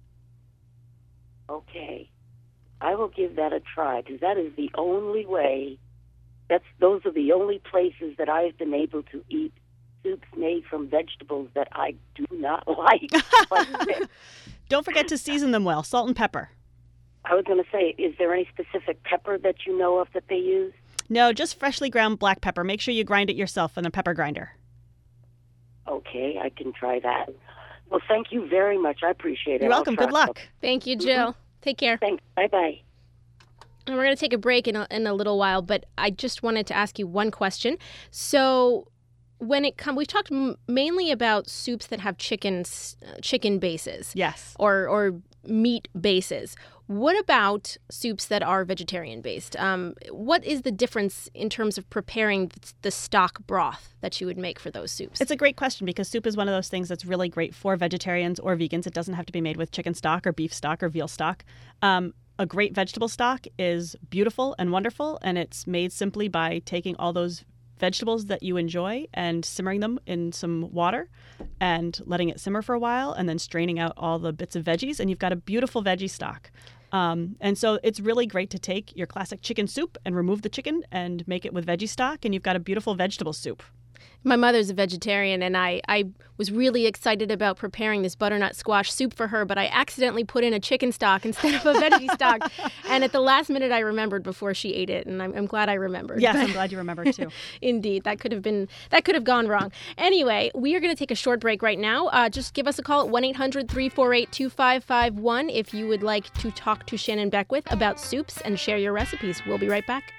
Speaker 12: Okay. I will give that a try because that is the only way. That's those are the only places that I've been able to eat soups made from vegetables that I do not like. But
Speaker 2: Don't forget to season them well, salt and pepper.
Speaker 12: I was going to say, is there any specific pepper that you know of that they use?
Speaker 2: No, just freshly ground black pepper. Make sure you grind it yourself in a pepper grinder.
Speaker 12: Okay, I can try that. Well, thank you very much. I appreciate it.
Speaker 2: You're welcome. Good luck.
Speaker 1: Thank you, Jill.
Speaker 12: Mm-hmm.
Speaker 1: Take care.
Speaker 12: Thanks. Bye-bye.
Speaker 1: And we're going to take a break in a, in a little while, but I just wanted to ask you one question. So when it comes, we've talked m- mainly about soups that have chickens, uh, chicken bases.
Speaker 2: Yes.
Speaker 1: Or, or meat bases. What about soups that are vegetarian based? Um, what is the difference in terms of preparing the stock broth that you would make for those soups?
Speaker 2: It's a great question because soup is one of those things that's really great for vegetarians or vegans. It doesn't have to be made with chicken stock or beef stock or veal stock. Um, a great vegetable stock is beautiful and wonderful, and it's made simply by taking all those vegetables that you enjoy and simmering them in some water and letting it simmer for a while and then straining out all the bits of veggies, and you've got a beautiful veggie stock. Um, and so it's really great to take your classic chicken soup and remove the chicken and make it with veggie stock, and you've got a beautiful vegetable soup.
Speaker 1: My mother's a vegetarian, and I, I was really excited about preparing this butternut squash soup for her, but I accidentally put in a chicken stock instead of a veggie stock. And at the last minute, I remembered before she ate it, and I'm, I'm glad I remembered.
Speaker 2: Yes, I'm glad you remembered too.
Speaker 1: Indeed, that could have been that could have gone wrong. Anyway, we are going to take a short break right now. Uh, just give us a call at one eight hundred three four eight two five five one if you would like to talk to Shannon Beckwith about soups and share your recipes. We'll be right back.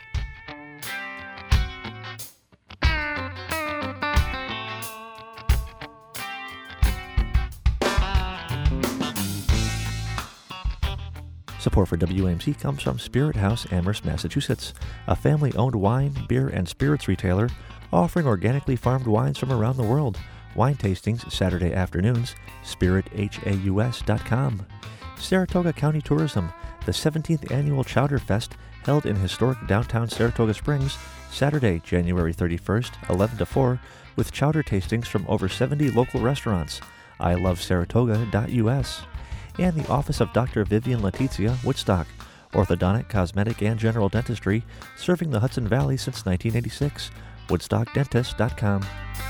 Speaker 6: Support for W A M C comes from Spirit House, Amherst, Massachusetts, a family-owned wine, beer, and spirits retailer offering organically farmed wines from around the world. Wine tastings Saturday afternoons, spirit haus dot com. Saratoga County Tourism, the seventeenth Annual Chowder Fest held in historic downtown Saratoga Springs, Saturday, January thirty-first, eleven to four, with chowder tastings from over seventy local restaurants. I love saratoga dot U S. And the Office of Doctor Vivian Letizia, Woodstock, orthodontic, cosmetic, and general dentistry, serving the Hudson Valley since nineteen eighty-six, woodstock dentist dot com.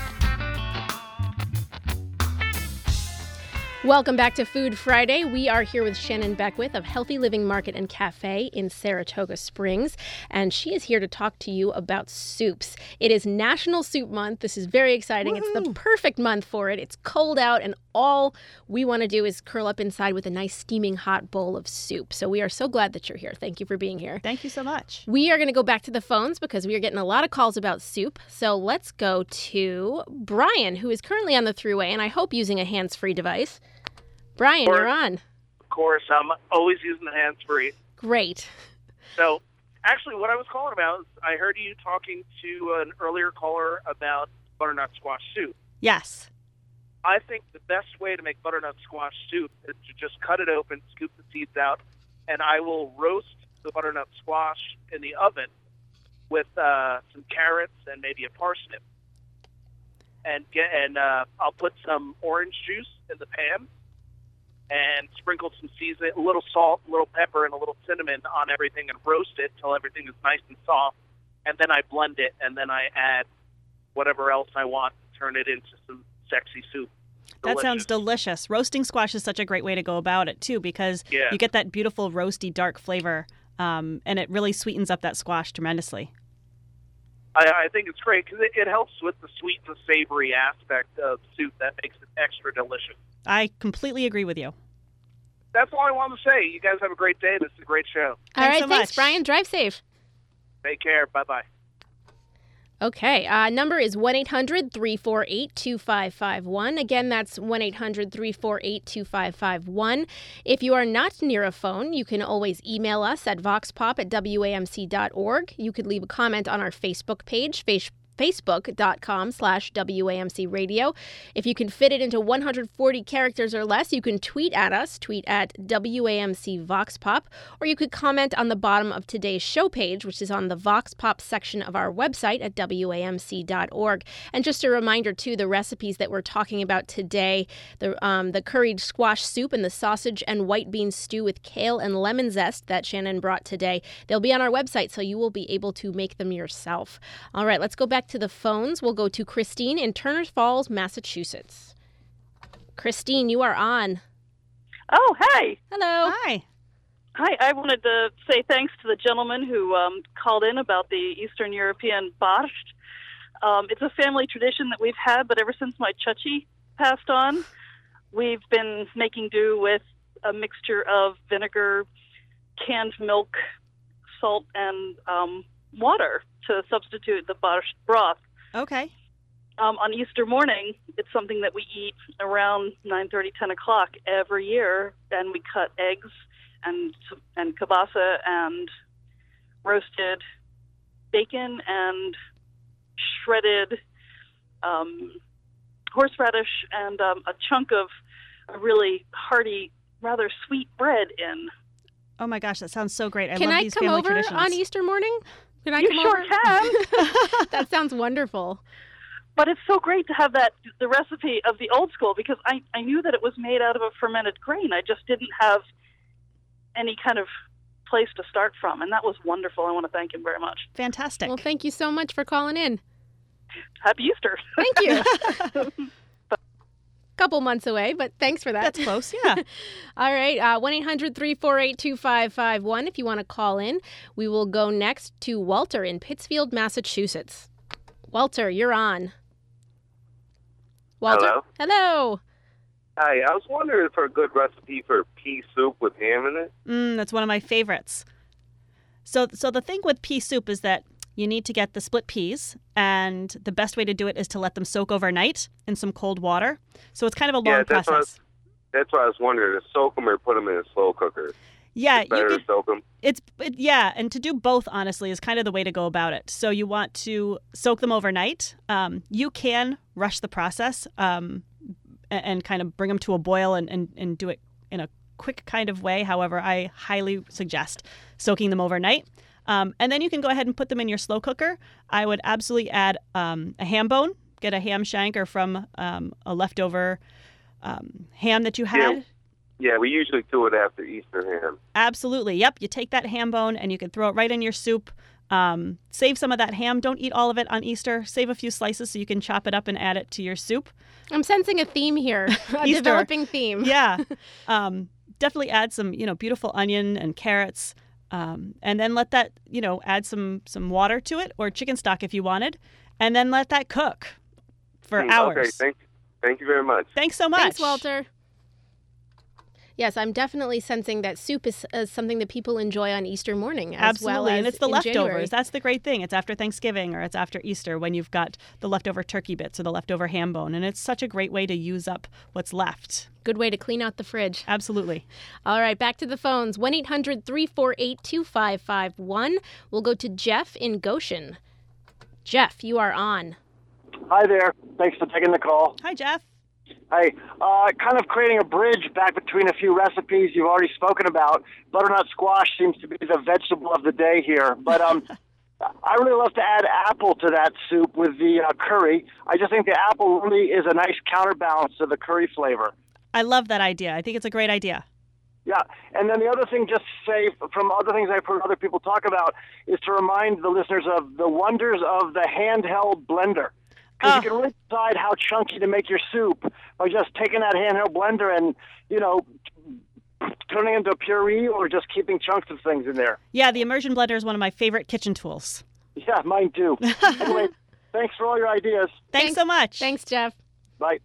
Speaker 1: Welcome back to Food Friday. We are here with Shannon Beckwith of Healthy Living Market and Cafe in Saratoga Springs, and she is here to talk to you about soups. It is National Soup Month. This is very exciting. Woo-hoo. It's the perfect month for it. It's cold out, and all we want to do is curl up inside with a nice steaming hot bowl of soup. So we are so glad that you're here. Thank you for being here.
Speaker 2: Thank you so much.
Speaker 1: We are going to go back to the phones because we are getting a lot of calls about soup. So let's go to Brian, who is currently on the thruway, and I hope using a hands-free device. Brian,
Speaker 13: course,
Speaker 1: you're on.
Speaker 13: Of course. I'm always using the hands-free.
Speaker 1: Great.
Speaker 13: So, actually, what I was calling about is I heard you talking to an earlier caller about butternut squash soup.
Speaker 2: Yes.
Speaker 13: I think the best way to make butternut squash soup is to just cut it open, scoop the seeds out, and I will roast the butternut squash in the oven with uh, some carrots and maybe a parsnip. And, get, and uh, I'll put some orange juice in the pan and sprinkle some seasoning, a little salt, a little pepper, and a little cinnamon on everything and roast it till everything is nice and soft. And then I blend it, and then I add whatever else I want to turn it into some sexy soup. Delicious.
Speaker 2: That sounds delicious. Roasting squash is such a great way to go about it, too, because
Speaker 13: yeah.
Speaker 2: you get that beautiful roasty, dark flavor, um, and it really sweetens up that squash tremendously.
Speaker 13: I, I think it's great because it, it helps with the sweet and savory aspect of soup that makes it extra delicious.
Speaker 2: I completely agree with you.
Speaker 13: That's all I wanted to say. You guys have a great day. This is a great show.
Speaker 1: All
Speaker 2: thanks
Speaker 1: right,
Speaker 2: so
Speaker 1: thanks,
Speaker 2: much.
Speaker 1: Brian. Drive safe.
Speaker 13: Take care. Bye-bye.
Speaker 1: Okay, uh, number is one eight hundred three four eight two five five one. Again, that's one eight hundred three four eight two five five one. If you are not near a phone, you can always email us at voxpop at W A M C dot org. You could leave a comment on our Facebook page, face- facebook.com slash WAMC radio. If you can fit it into one hundred forty characters or less, you can tweet at us, tweet at W A M C VoxPop, or you could comment on the bottom of today's show page, which is on the VoxPop section of our website at W A M C dot org. And just a reminder, too, the recipes that we're talking about today, the um, the curried squash soup and the sausage and white bean stew with kale and lemon zest that Shannon brought today, they'll be on our website, so you will be able to make them yourself. All right, let's go back back to the phones. We'll go to Christine in Turner Falls, Massachusetts. Christine, you are on.
Speaker 14: Oh, hey.
Speaker 1: Hello.
Speaker 2: Hi.
Speaker 14: Hi, I wanted to say thanks to the gentleman who um, called in about the Eastern European borscht. Um, it's a family tradition that we've had, but ever since my chachi passed on, we've been making do with a mixture of vinegar, canned milk, salt, and um, water to substitute the borscht broth.
Speaker 2: Okay.
Speaker 14: Um, on Easter morning, it's something that we eat around nine thirty, ten o'clock every year, and we cut eggs and and kielbasa and roasted bacon and shredded um, horseradish and um, a chunk of a really hearty, rather sweet bread in.
Speaker 2: Oh my gosh, that sounds so great. I
Speaker 1: Can
Speaker 2: love
Speaker 1: I
Speaker 2: these
Speaker 1: come
Speaker 2: family
Speaker 1: over
Speaker 2: traditions.
Speaker 1: on Easter morning? Can I
Speaker 14: You
Speaker 1: come
Speaker 14: sure
Speaker 1: over?
Speaker 14: can.
Speaker 1: That sounds wonderful.
Speaker 14: But it's so great to have that, the recipe of the old school, because I, I knew that it was made out of a fermented grain. I just didn't have any kind of place to start from, and that was wonderful. I want to thank him very much.
Speaker 2: Fantastic.
Speaker 1: Well, thank you so much for calling in.
Speaker 14: Happy Easter.
Speaker 1: Thank you. Couple months away, but thanks for that.
Speaker 2: That's close, yeah.
Speaker 1: All right, uh, one eight hundred, three four eight, two five five one if you want to call in. We will go next to Walter in Pittsfield, Massachusetts. Walter, you're on. Walter?
Speaker 15: Hello?
Speaker 1: Hello.
Speaker 15: Hi, I was wondering for a good recipe for pea soup with ham in it.
Speaker 2: Mm, that's one of my favorites. So, so the thing with pea soup is that you need to get the split peas, and the best way to do it is to let them soak overnight in some cold water. So it's kind of a long
Speaker 15: yeah, that's
Speaker 2: process.
Speaker 15: What I was, that's what I was wondering, to soak them or put them in a slow cooker.
Speaker 2: Yeah,
Speaker 15: It's better
Speaker 2: you
Speaker 15: to
Speaker 2: can,
Speaker 15: soak them.
Speaker 2: It's it, yeah, and to do both honestly is kind of the way to go about it. So you want to soak them overnight. Um, you can rush the process um, and, and kind of bring them to a boil and, and, and do it in a quick kind of way. However, I highly suggest soaking them overnight. Um, and then you can go ahead and put them in your slow cooker. I would absolutely add um, a ham bone. Get a ham shank or from um, a leftover um, ham that you had.
Speaker 15: Yeah. Yeah, we usually do it after Easter ham.
Speaker 2: Absolutely. Yep. You take that ham bone and you can throw it right in your soup. Um, save some of that ham. Don't eat all of it on Easter. Save a few slices so you can chop it up and add it to your soup.
Speaker 1: I'm sensing a theme here, a
Speaker 2: Easter.
Speaker 1: developing theme.
Speaker 2: Yeah. Um, definitely add some, you know, beautiful onion and carrots. Um, and then let that, you know, add some, some water to it or chicken stock if you wanted. And then let that cook for
Speaker 15: Mm,
Speaker 2: hours.
Speaker 15: Okay, thank, thank you very much.
Speaker 2: Thanks so much.
Speaker 1: Thanks, Walter. Yes, I'm definitely sensing that soup is uh, something that people enjoy on Easter morning as
Speaker 2: Absolutely,
Speaker 1: well as
Speaker 2: and it's the
Speaker 1: in
Speaker 2: leftovers.
Speaker 1: January.
Speaker 2: That's the great thing. It's after Thanksgiving or it's after Easter when you've got the leftover turkey bits or the leftover ham bone, and it's such a great way to use up what's left.
Speaker 1: Good way to clean out the fridge.
Speaker 2: Absolutely.
Speaker 1: All right, back to the phones. one eight hundred, three four eight, two five five one. We'll go to Jeff in Goshen. Jeff, you are on.
Speaker 16: Hi there. Thanks for taking the call.
Speaker 2: Hi, Jeff.
Speaker 16: Hey, uh, kind of creating a bridge back between a few recipes you've already spoken about. Butternut squash seems to be the vegetable of the day here, but um, I really love to add apple to that soup with the uh, curry. I just think the apple really is a nice counterbalance to the curry flavor.
Speaker 2: I love that idea. I think it's a great idea.
Speaker 16: Yeah, and then the other thing, just to say, from other things I've heard other people talk about, is to remind the listeners of the wonders of the handheld blender. Because you can really decide how chunky to make your soup by just taking that handheld blender and, you know, turning it into a puree or just keeping chunks of things in there.
Speaker 2: Yeah, the immersion blender is one of my favorite kitchen tools.
Speaker 16: Yeah, mine too. Anyway, thanks for all your ideas.
Speaker 2: Thanks, so much.
Speaker 1: Thanks, Jeff.
Speaker 16: Bye.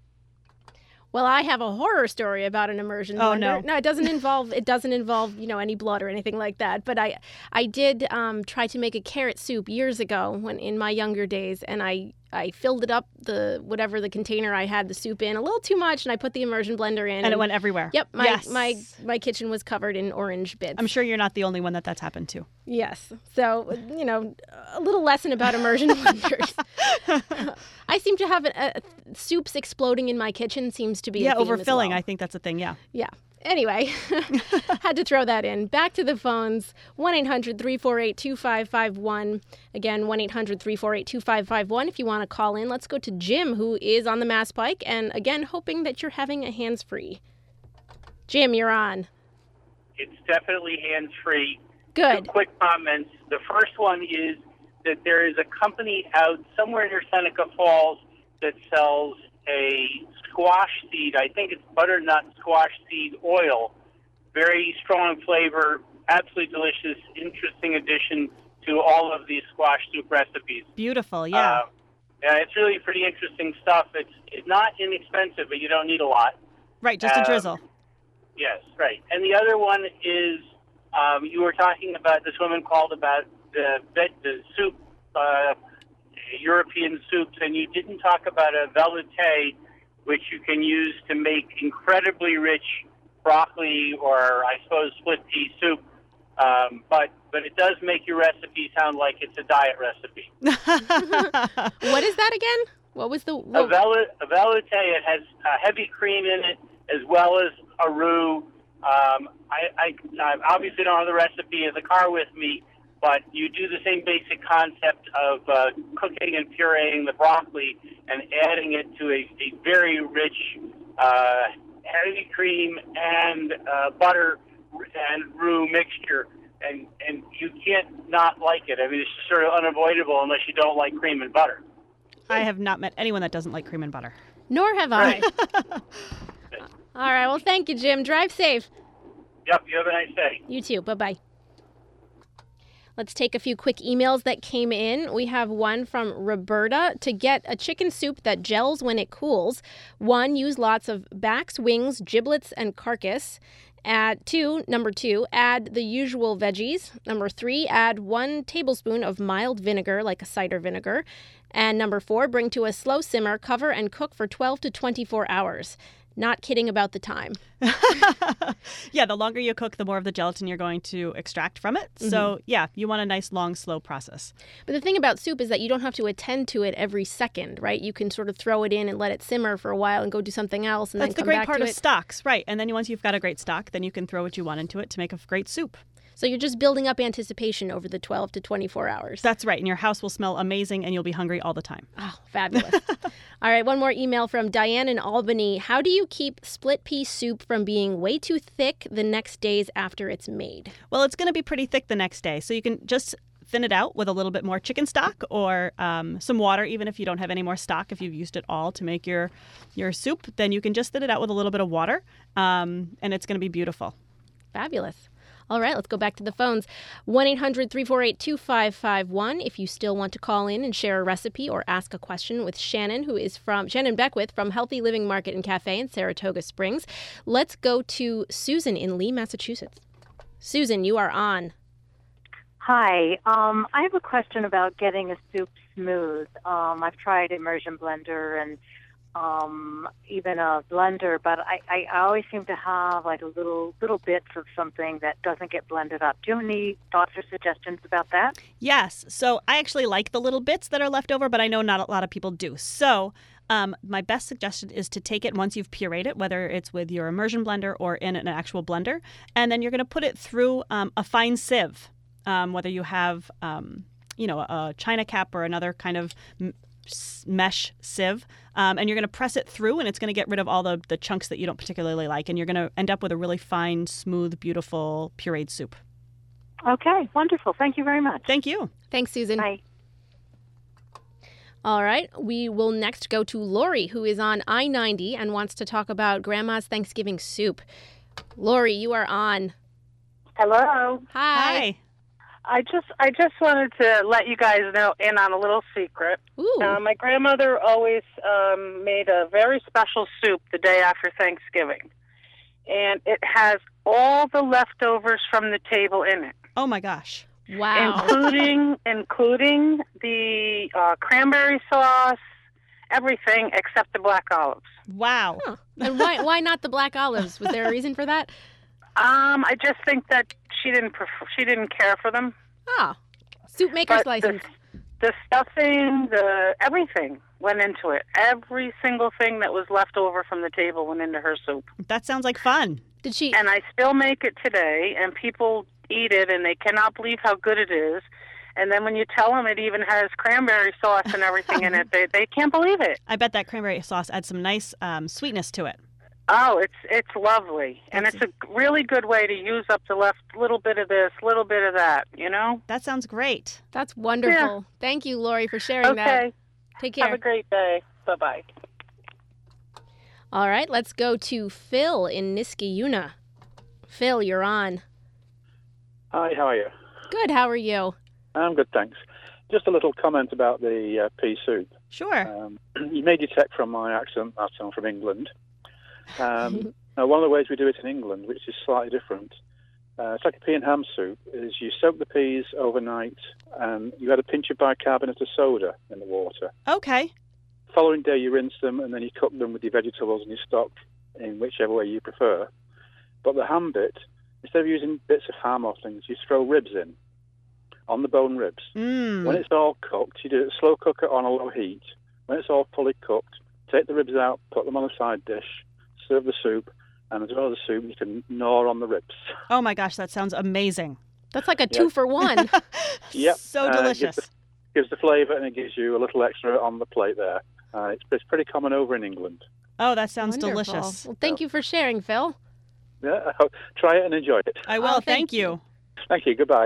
Speaker 1: Well, I have a horror story about an immersion
Speaker 2: Oh,
Speaker 1: blender.
Speaker 2: no.
Speaker 1: No, it doesn't involve it doesn't involve, you know, any blood or anything like that. But I I did um, try to make a carrot soup years ago when in my younger days, and I I filled it up the whatever the container I had the soup in a little too much, and I put the immersion blender in,
Speaker 2: And it went everywhere.
Speaker 1: Yep, my
Speaker 2: Yes.
Speaker 1: my my kitchen was covered in orange bits.
Speaker 2: I'm sure you're not the only one that that's happened to.
Speaker 1: Yes. So, you know, a little lesson about immersion blenders. I seem to have a, a, soups exploding in my kitchen seems to be
Speaker 2: Yeah,
Speaker 1: a theme as
Speaker 2: overfilling.
Speaker 1: well.
Speaker 2: I think that's a thing, yeah.
Speaker 1: Yeah. Anyway, had to throw that in. Back to the phones. one eight hundred, three four eight, two five five one. Again, one eight hundred, three four eight, two five five one if you want to call in. Let's go to Jim, who is on the Mass Pike, and again, hoping that you're having a hands-free. Jim, you're on.
Speaker 17: It's definitely hands-free.
Speaker 1: Good.
Speaker 17: Two quick comments. The first one is that there is a company out somewhere near Seneca Falls that sells a squash seed. I think it's butternut squash seed oil. Very strong flavor, absolutely delicious, interesting addition to all of these squash soup recipes.
Speaker 2: Beautiful, yeah.
Speaker 17: Uh, yeah, it's really pretty interesting stuff. It's it's not inexpensive, but you don't need a lot.
Speaker 2: Right, just a
Speaker 17: Um,
Speaker 2: drizzle.
Speaker 17: Yes, right. And the other one is um, you were talking about, this woman called about the veg- the soup, uh, European soups, and you didn't talk about a velouté, which you can use to make incredibly rich broccoli or, I suppose, split pea soup. Um, but but it does make your recipe sound like it's a diet recipe.
Speaker 1: What is that again? What was the...
Speaker 17: A,
Speaker 1: What?
Speaker 17: velu- a velouté, it has uh, heavy cream in it, as well as a roux. Um, I, I, I obviously don't have the recipe in the car with me, but you do the same basic concept of uh, cooking and pureeing the broccoli and adding it to a, a very rich, uh, heavy cream and uh, butter and roux mixture. And, and you can't not like it. I mean, it's just sort of unavoidable unless you don't like cream and butter.
Speaker 2: I have not met anyone that doesn't like cream and butter.
Speaker 1: Nor have I. All right, well, thank you, Jim. Drive safe.
Speaker 17: Yep, you have a nice day.
Speaker 1: You too. Bye-bye. Let's take a few quick emails that came in. We have one from Roberta. To get a chicken soup that gels when it cools, one, use lots of backs, wings, giblets, and carcass. Add two, number two, add the usual veggies. Number three, add one tablespoon of mild vinegar, like a cider vinegar. And number four, bring to a slow simmer, cover, and cook for twelve to twenty-four hours. Not kidding about the time.
Speaker 2: Yeah, the longer you cook, the more of the gelatin you're going to extract from it.
Speaker 1: Mm-hmm.
Speaker 2: So, yeah, you want a nice, long, slow process.
Speaker 1: But the thing about soup is that you don't have to attend to it every second, right? You can sort of throw it in and let it simmer for a while and go do something else and
Speaker 2: That's
Speaker 1: then
Speaker 2: the
Speaker 1: come
Speaker 2: great
Speaker 1: back
Speaker 2: part
Speaker 1: to
Speaker 2: of
Speaker 1: it.
Speaker 2: stocks, right? And then once you've got a great stock, then you can throw what you want into it to make a great soup.
Speaker 1: So you're just building up anticipation over the twelve to twenty-four hours.
Speaker 2: That's right. And your house will smell amazing and you'll be hungry all the time.
Speaker 1: Oh, fabulous. All right, one more email from Diane in Albany. How do you keep split pea soup from being way too thick the next days after it's made?
Speaker 2: Well, it's going to be pretty thick the next day. So you can just thin it out with a little bit more chicken stock or um, some water, even if you don't have any more stock. If you've used it all to make your, your soup, then you can just thin it out with a little bit of water, um, and it's going to be beautiful.
Speaker 1: Fabulous. All right, let's go back to the phones. one eight hundred three four eight two five five one if you still want to call in and share a recipe or ask a question with Shannon, who is from Shannon Beckwith from Healthy Living Market and Cafe in Saratoga Springs. Let's go to Susan in Lee, Massachusetts. Susan, you are on.
Speaker 18: Hi. Um, I have a question about getting a soup smooth. Um, I've tried immersion blender and um, even a blender, but I, I, I always seem to have like a little little bits of something that doesn't get blended up. Do you have any thoughts or suggestions about that?
Speaker 2: Yes. So I actually like the little bits that are left over, but I know not a lot of people do. So um, my best suggestion is to take it once you've pureed it, whether it's with your immersion blender or in an actual blender, and then you're going to put it through um, a fine sieve, um, whether you have, um, you know, a China cap or another kind of m- mesh sieve, um, and you're going to press it through, and it's going to get rid of all the, the chunks that you don't particularly like, and you're going to end up with a really fine, smooth, beautiful pureed soup.
Speaker 18: Okay, wonderful. Thank you very much.
Speaker 2: Thank you.
Speaker 1: Thanks, Susan.
Speaker 18: Bye.
Speaker 1: All right, we will next go to Lori, who is on I ninety and wants to talk about Grandma's Thanksgiving soup. Lori, you are on.
Speaker 19: Hello.
Speaker 1: Hi.
Speaker 2: Hi.
Speaker 19: I just I just wanted to let you guys know in on a little secret. Uh, my grandmother always um, made a very special soup the day after Thanksgiving, and it has all the leftovers from the table in it.
Speaker 2: Oh my gosh!
Speaker 1: Wow.
Speaker 19: Including including the uh, cranberry sauce, everything except the black olives.
Speaker 2: Wow.
Speaker 1: Huh. And why why not the black olives? Was there a reason for that?
Speaker 19: Um, I just think that she didn't prefer, she didn't care for them.
Speaker 1: Oh, soup maker's
Speaker 19: But
Speaker 1: license.
Speaker 19: The, the stuffing, the everything went into it. Every single thing that was left over from the table went into her soup.
Speaker 2: That sounds like fun.
Speaker 1: Did she?
Speaker 19: And I still make it today, and people eat it, and they cannot believe how good it is. And then when you tell them it even has cranberry sauce and everything in it, they they can't believe it.
Speaker 2: I bet that cranberry sauce adds some nice um, sweetness to it.
Speaker 19: Oh, it's it's lovely, and it's a really good way to use up the left little bit of this, little bit of that. You know.
Speaker 2: That sounds great.
Speaker 1: That's wonderful.
Speaker 19: Yeah.
Speaker 1: Thank you, Lori, for sharing
Speaker 19: Okay.
Speaker 1: that. Take care.
Speaker 19: Have a great day. Bye bye.
Speaker 1: All right, let's go to Phil in Niskayuna. Phil, you're on.
Speaker 20: Hi, how are you?
Speaker 1: Good. How are you?
Speaker 20: I'm good, thanks. Just a little comment about the uh, pea soup.
Speaker 2: Sure.
Speaker 20: Um, you may detect from my accent that I'm from England. Um, now, one of the ways we do it in England, which is slightly different, uh, it's like a pea and ham soup, is you soak the peas overnight and you add a pinch of bicarbonate of soda in the water.
Speaker 2: Okay.
Speaker 20: Following day, you rinse them and then you cook them with your vegetables and your stock in whichever way you prefer. But the ham bit, instead of using bits of ham or things, you throw ribs in, on the bone ribs.
Speaker 2: Mm.
Speaker 20: When it's all cooked, you do it slow cooker on a low heat. When it's all fully cooked, take the ribs out, put them on a side dish, serve the soup, and as well as the soup, you can gnaw on the ribs.
Speaker 2: Oh my gosh, that sounds amazing.
Speaker 1: That's like a
Speaker 20: Yeah.
Speaker 1: two for one.
Speaker 20: Yep.
Speaker 2: So
Speaker 20: Uh, it
Speaker 2: delicious.
Speaker 20: gives the, gives the flavour and it gives you a little extra on the plate there. Uh, it's, it's pretty common over in England.
Speaker 2: Oh, that sounds
Speaker 1: Wonderful.
Speaker 2: delicious.
Speaker 1: Well, thank you for sharing, Phil.
Speaker 20: Yeah, try it and enjoy it.
Speaker 2: I will.
Speaker 1: Oh,
Speaker 2: thank,
Speaker 1: thank
Speaker 2: you.
Speaker 20: Thank you. Goodbye.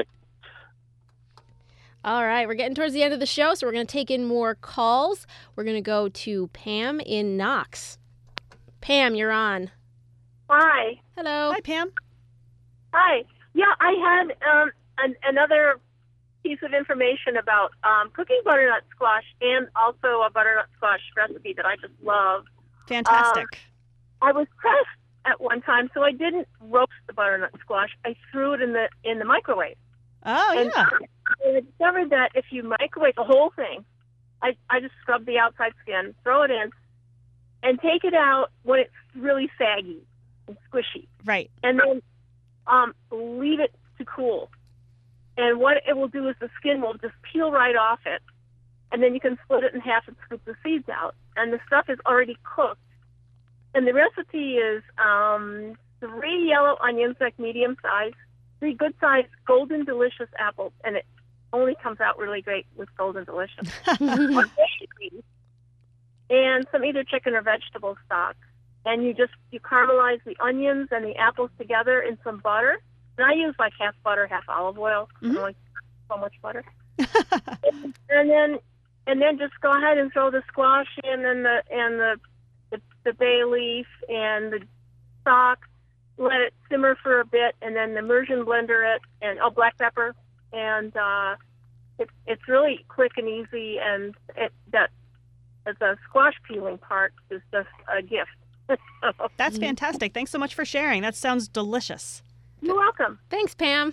Speaker 1: All right, we're getting towards the end of the show, so we're going to take in more calls. We're going to go to Pam in Knox. Pam, you're on.
Speaker 7: Hi.
Speaker 1: Hello.
Speaker 2: Hi, Pam.
Speaker 7: Hi. Yeah, I had um, an, another piece of information about um, cooking butternut squash and also a butternut squash recipe that I just love.
Speaker 2: Fantastic.
Speaker 7: Um, I was pressed at one time, so I didn't roast the butternut squash. I threw it in the in the microwave.
Speaker 2: Oh,
Speaker 7: and
Speaker 2: yeah.
Speaker 7: I discovered that if you microwave the whole thing, I, I just scrub the outside skin, throw it in, and take it out when it's really saggy and squishy.
Speaker 2: Right.
Speaker 7: And then um, leave it to cool. And what it will do is the skin will just peel right off it. And then you can split it in half and scoop the seeds out. And the stuff is already cooked. And the recipe is um, three yellow onions, like medium size, three good sized golden delicious apples. And it only comes out really great with golden delicious. One baby, and some either chicken or vegetable stock. And you just, you caramelize the onions and the apples together in some butter. And I use like half butter, half olive oil. I don't like so much butter. and, and then, and then just go ahead and throw the squash in and the and the the, the bay leaf and the stock. Let it simmer for a bit, and then the immersion blender it and oh, black pepper, and uh, it's it's really quick and easy. And it that the squash peeling part is just a gift.
Speaker 2: That's fantastic. Thanks so much for sharing. That sounds delicious.
Speaker 7: You're welcome.
Speaker 1: Thanks, Pam.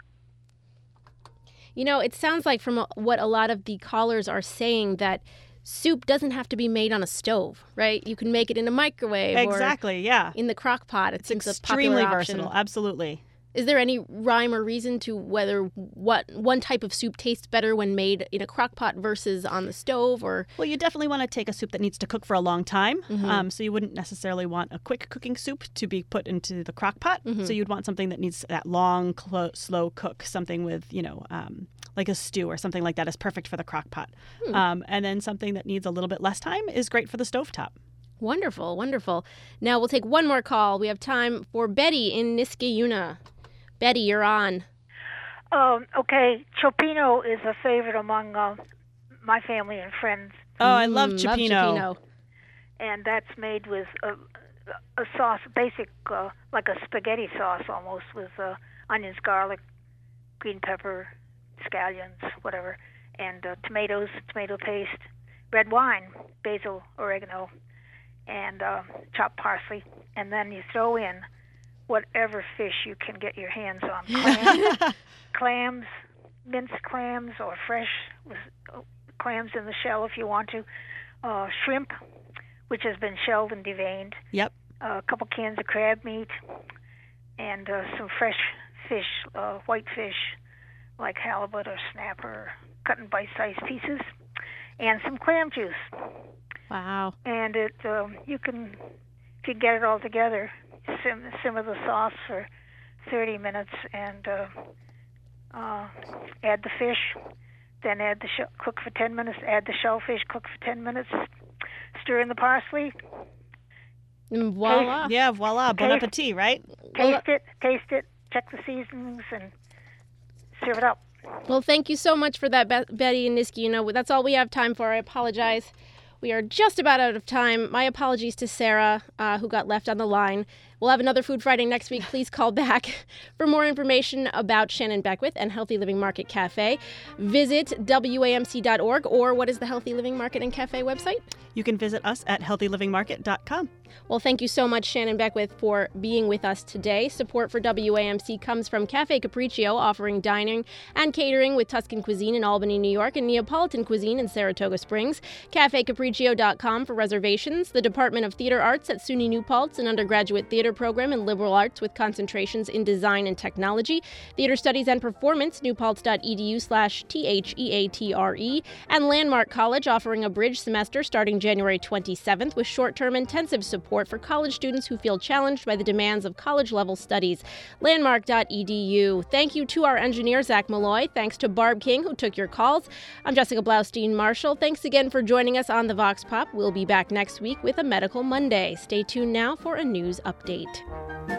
Speaker 1: You know, it sounds like from what a lot of the callers are saying that soup doesn't have to be made on a stove, right? You can make it in a microwave
Speaker 2: Exactly,
Speaker 1: or
Speaker 2: yeah.
Speaker 1: in the crock pot. It
Speaker 2: It's
Speaker 1: seems a
Speaker 2: extremely
Speaker 1: popular option.
Speaker 2: versatile. Absolutely.
Speaker 1: Is there any rhyme or reason to whether what one type of soup tastes better when made in a crock pot versus on the stove? Or
Speaker 2: Well, you definitely want to take a soup that needs to cook for a long time.
Speaker 1: Mhm.
Speaker 2: Um, so you wouldn't necessarily want a quick cooking soup to be put into the crock pot.
Speaker 1: Mhm.
Speaker 2: So you'd want something that needs that long, clo- slow cook, something with, you know, um, like a stew or something like that is perfect for the crock pot.
Speaker 1: Hmm.
Speaker 2: Um, and then something that needs a little bit less time is great for the stovetop.
Speaker 1: Wonderful, wonderful. Now we'll take one more call. We have time for Betty in Niskayuna. Betty, you're on.
Speaker 21: Um, okay, Cioppino is a favorite among uh, my family and friends.
Speaker 2: Oh, I love
Speaker 1: Mm, love
Speaker 2: cioppino.
Speaker 1: cioppino.
Speaker 21: And that's made with a, a sauce, basic, uh, like a spaghetti sauce almost, with uh, onions, garlic, green pepper, scallions, whatever, and uh, tomatoes, tomato paste, red wine, basil, oregano, and uh, chopped parsley. And then you throw in whatever fish you can get your hands on. Clams, clams minced clams, or fresh with uh, clams in the shell if you want to. Uh, shrimp, which has been shelled and deveined.
Speaker 2: Yep.
Speaker 21: Uh, a couple cans of crab meat, and uh, some fresh fish, uh, white fish, like halibut or snapper, cut in bite-sized pieces, and some clam juice.
Speaker 1: Wow.
Speaker 21: And it, um, you can, if you get it all together, sim, simmer the sauce for thirty minutes, and uh, uh, add the fish. Then add the sh- cook for ten minutes. Add the shellfish, cook for ten minutes. Stir in the parsley,
Speaker 1: And voila.
Speaker 2: Yeah, voila. Bon
Speaker 21: Taste-
Speaker 2: appetit, right?
Speaker 21: Taste it, taste it, check the seasonings, and serve it up.
Speaker 1: Well, thank you so much for that, Be- Betty and Niski. You know, that's all we have time for. I apologize. We are just about out of time. My apologies to Sarah, uh, who got left on the line. We'll have another Food Friday next week. Please call back. For more information about Shannon Beckwith and Healthy Living Market Cafe, visit W A M C dot org, or what is the Healthy Living Market and Cafe website?
Speaker 2: You can visit us at healthy living market dot com.
Speaker 1: Well, thank you so much, Shannon Beckwith, for being with us today. Support for W A M C comes from Cafe Capriccio, offering dining and catering with Tuscan cuisine in Albany, New York, and Neapolitan cuisine in Saratoga Springs. cafe capriccio dot com for reservations. The Department of Theater Arts at SUNY New Paltz, an undergraduate theater program in liberal arts with concentrations in design and technology. Theater Studies and Performance, newpaltz.edu slash T H E A T R E. And Landmark College, offering a bridge semester starting January twenty-seventh with short-term intensive support for college students who feel challenged by the demands of college-level studies. landmark dot e d u. Thank you to our engineer, Zach Malloy. Thanks to Barb King, who took your calls. I'm Jessica Blaustein Marshall. Thanks again for joining us on the Vox Pop. We'll be back next week with a Medical Monday. Stay tuned now for a news update.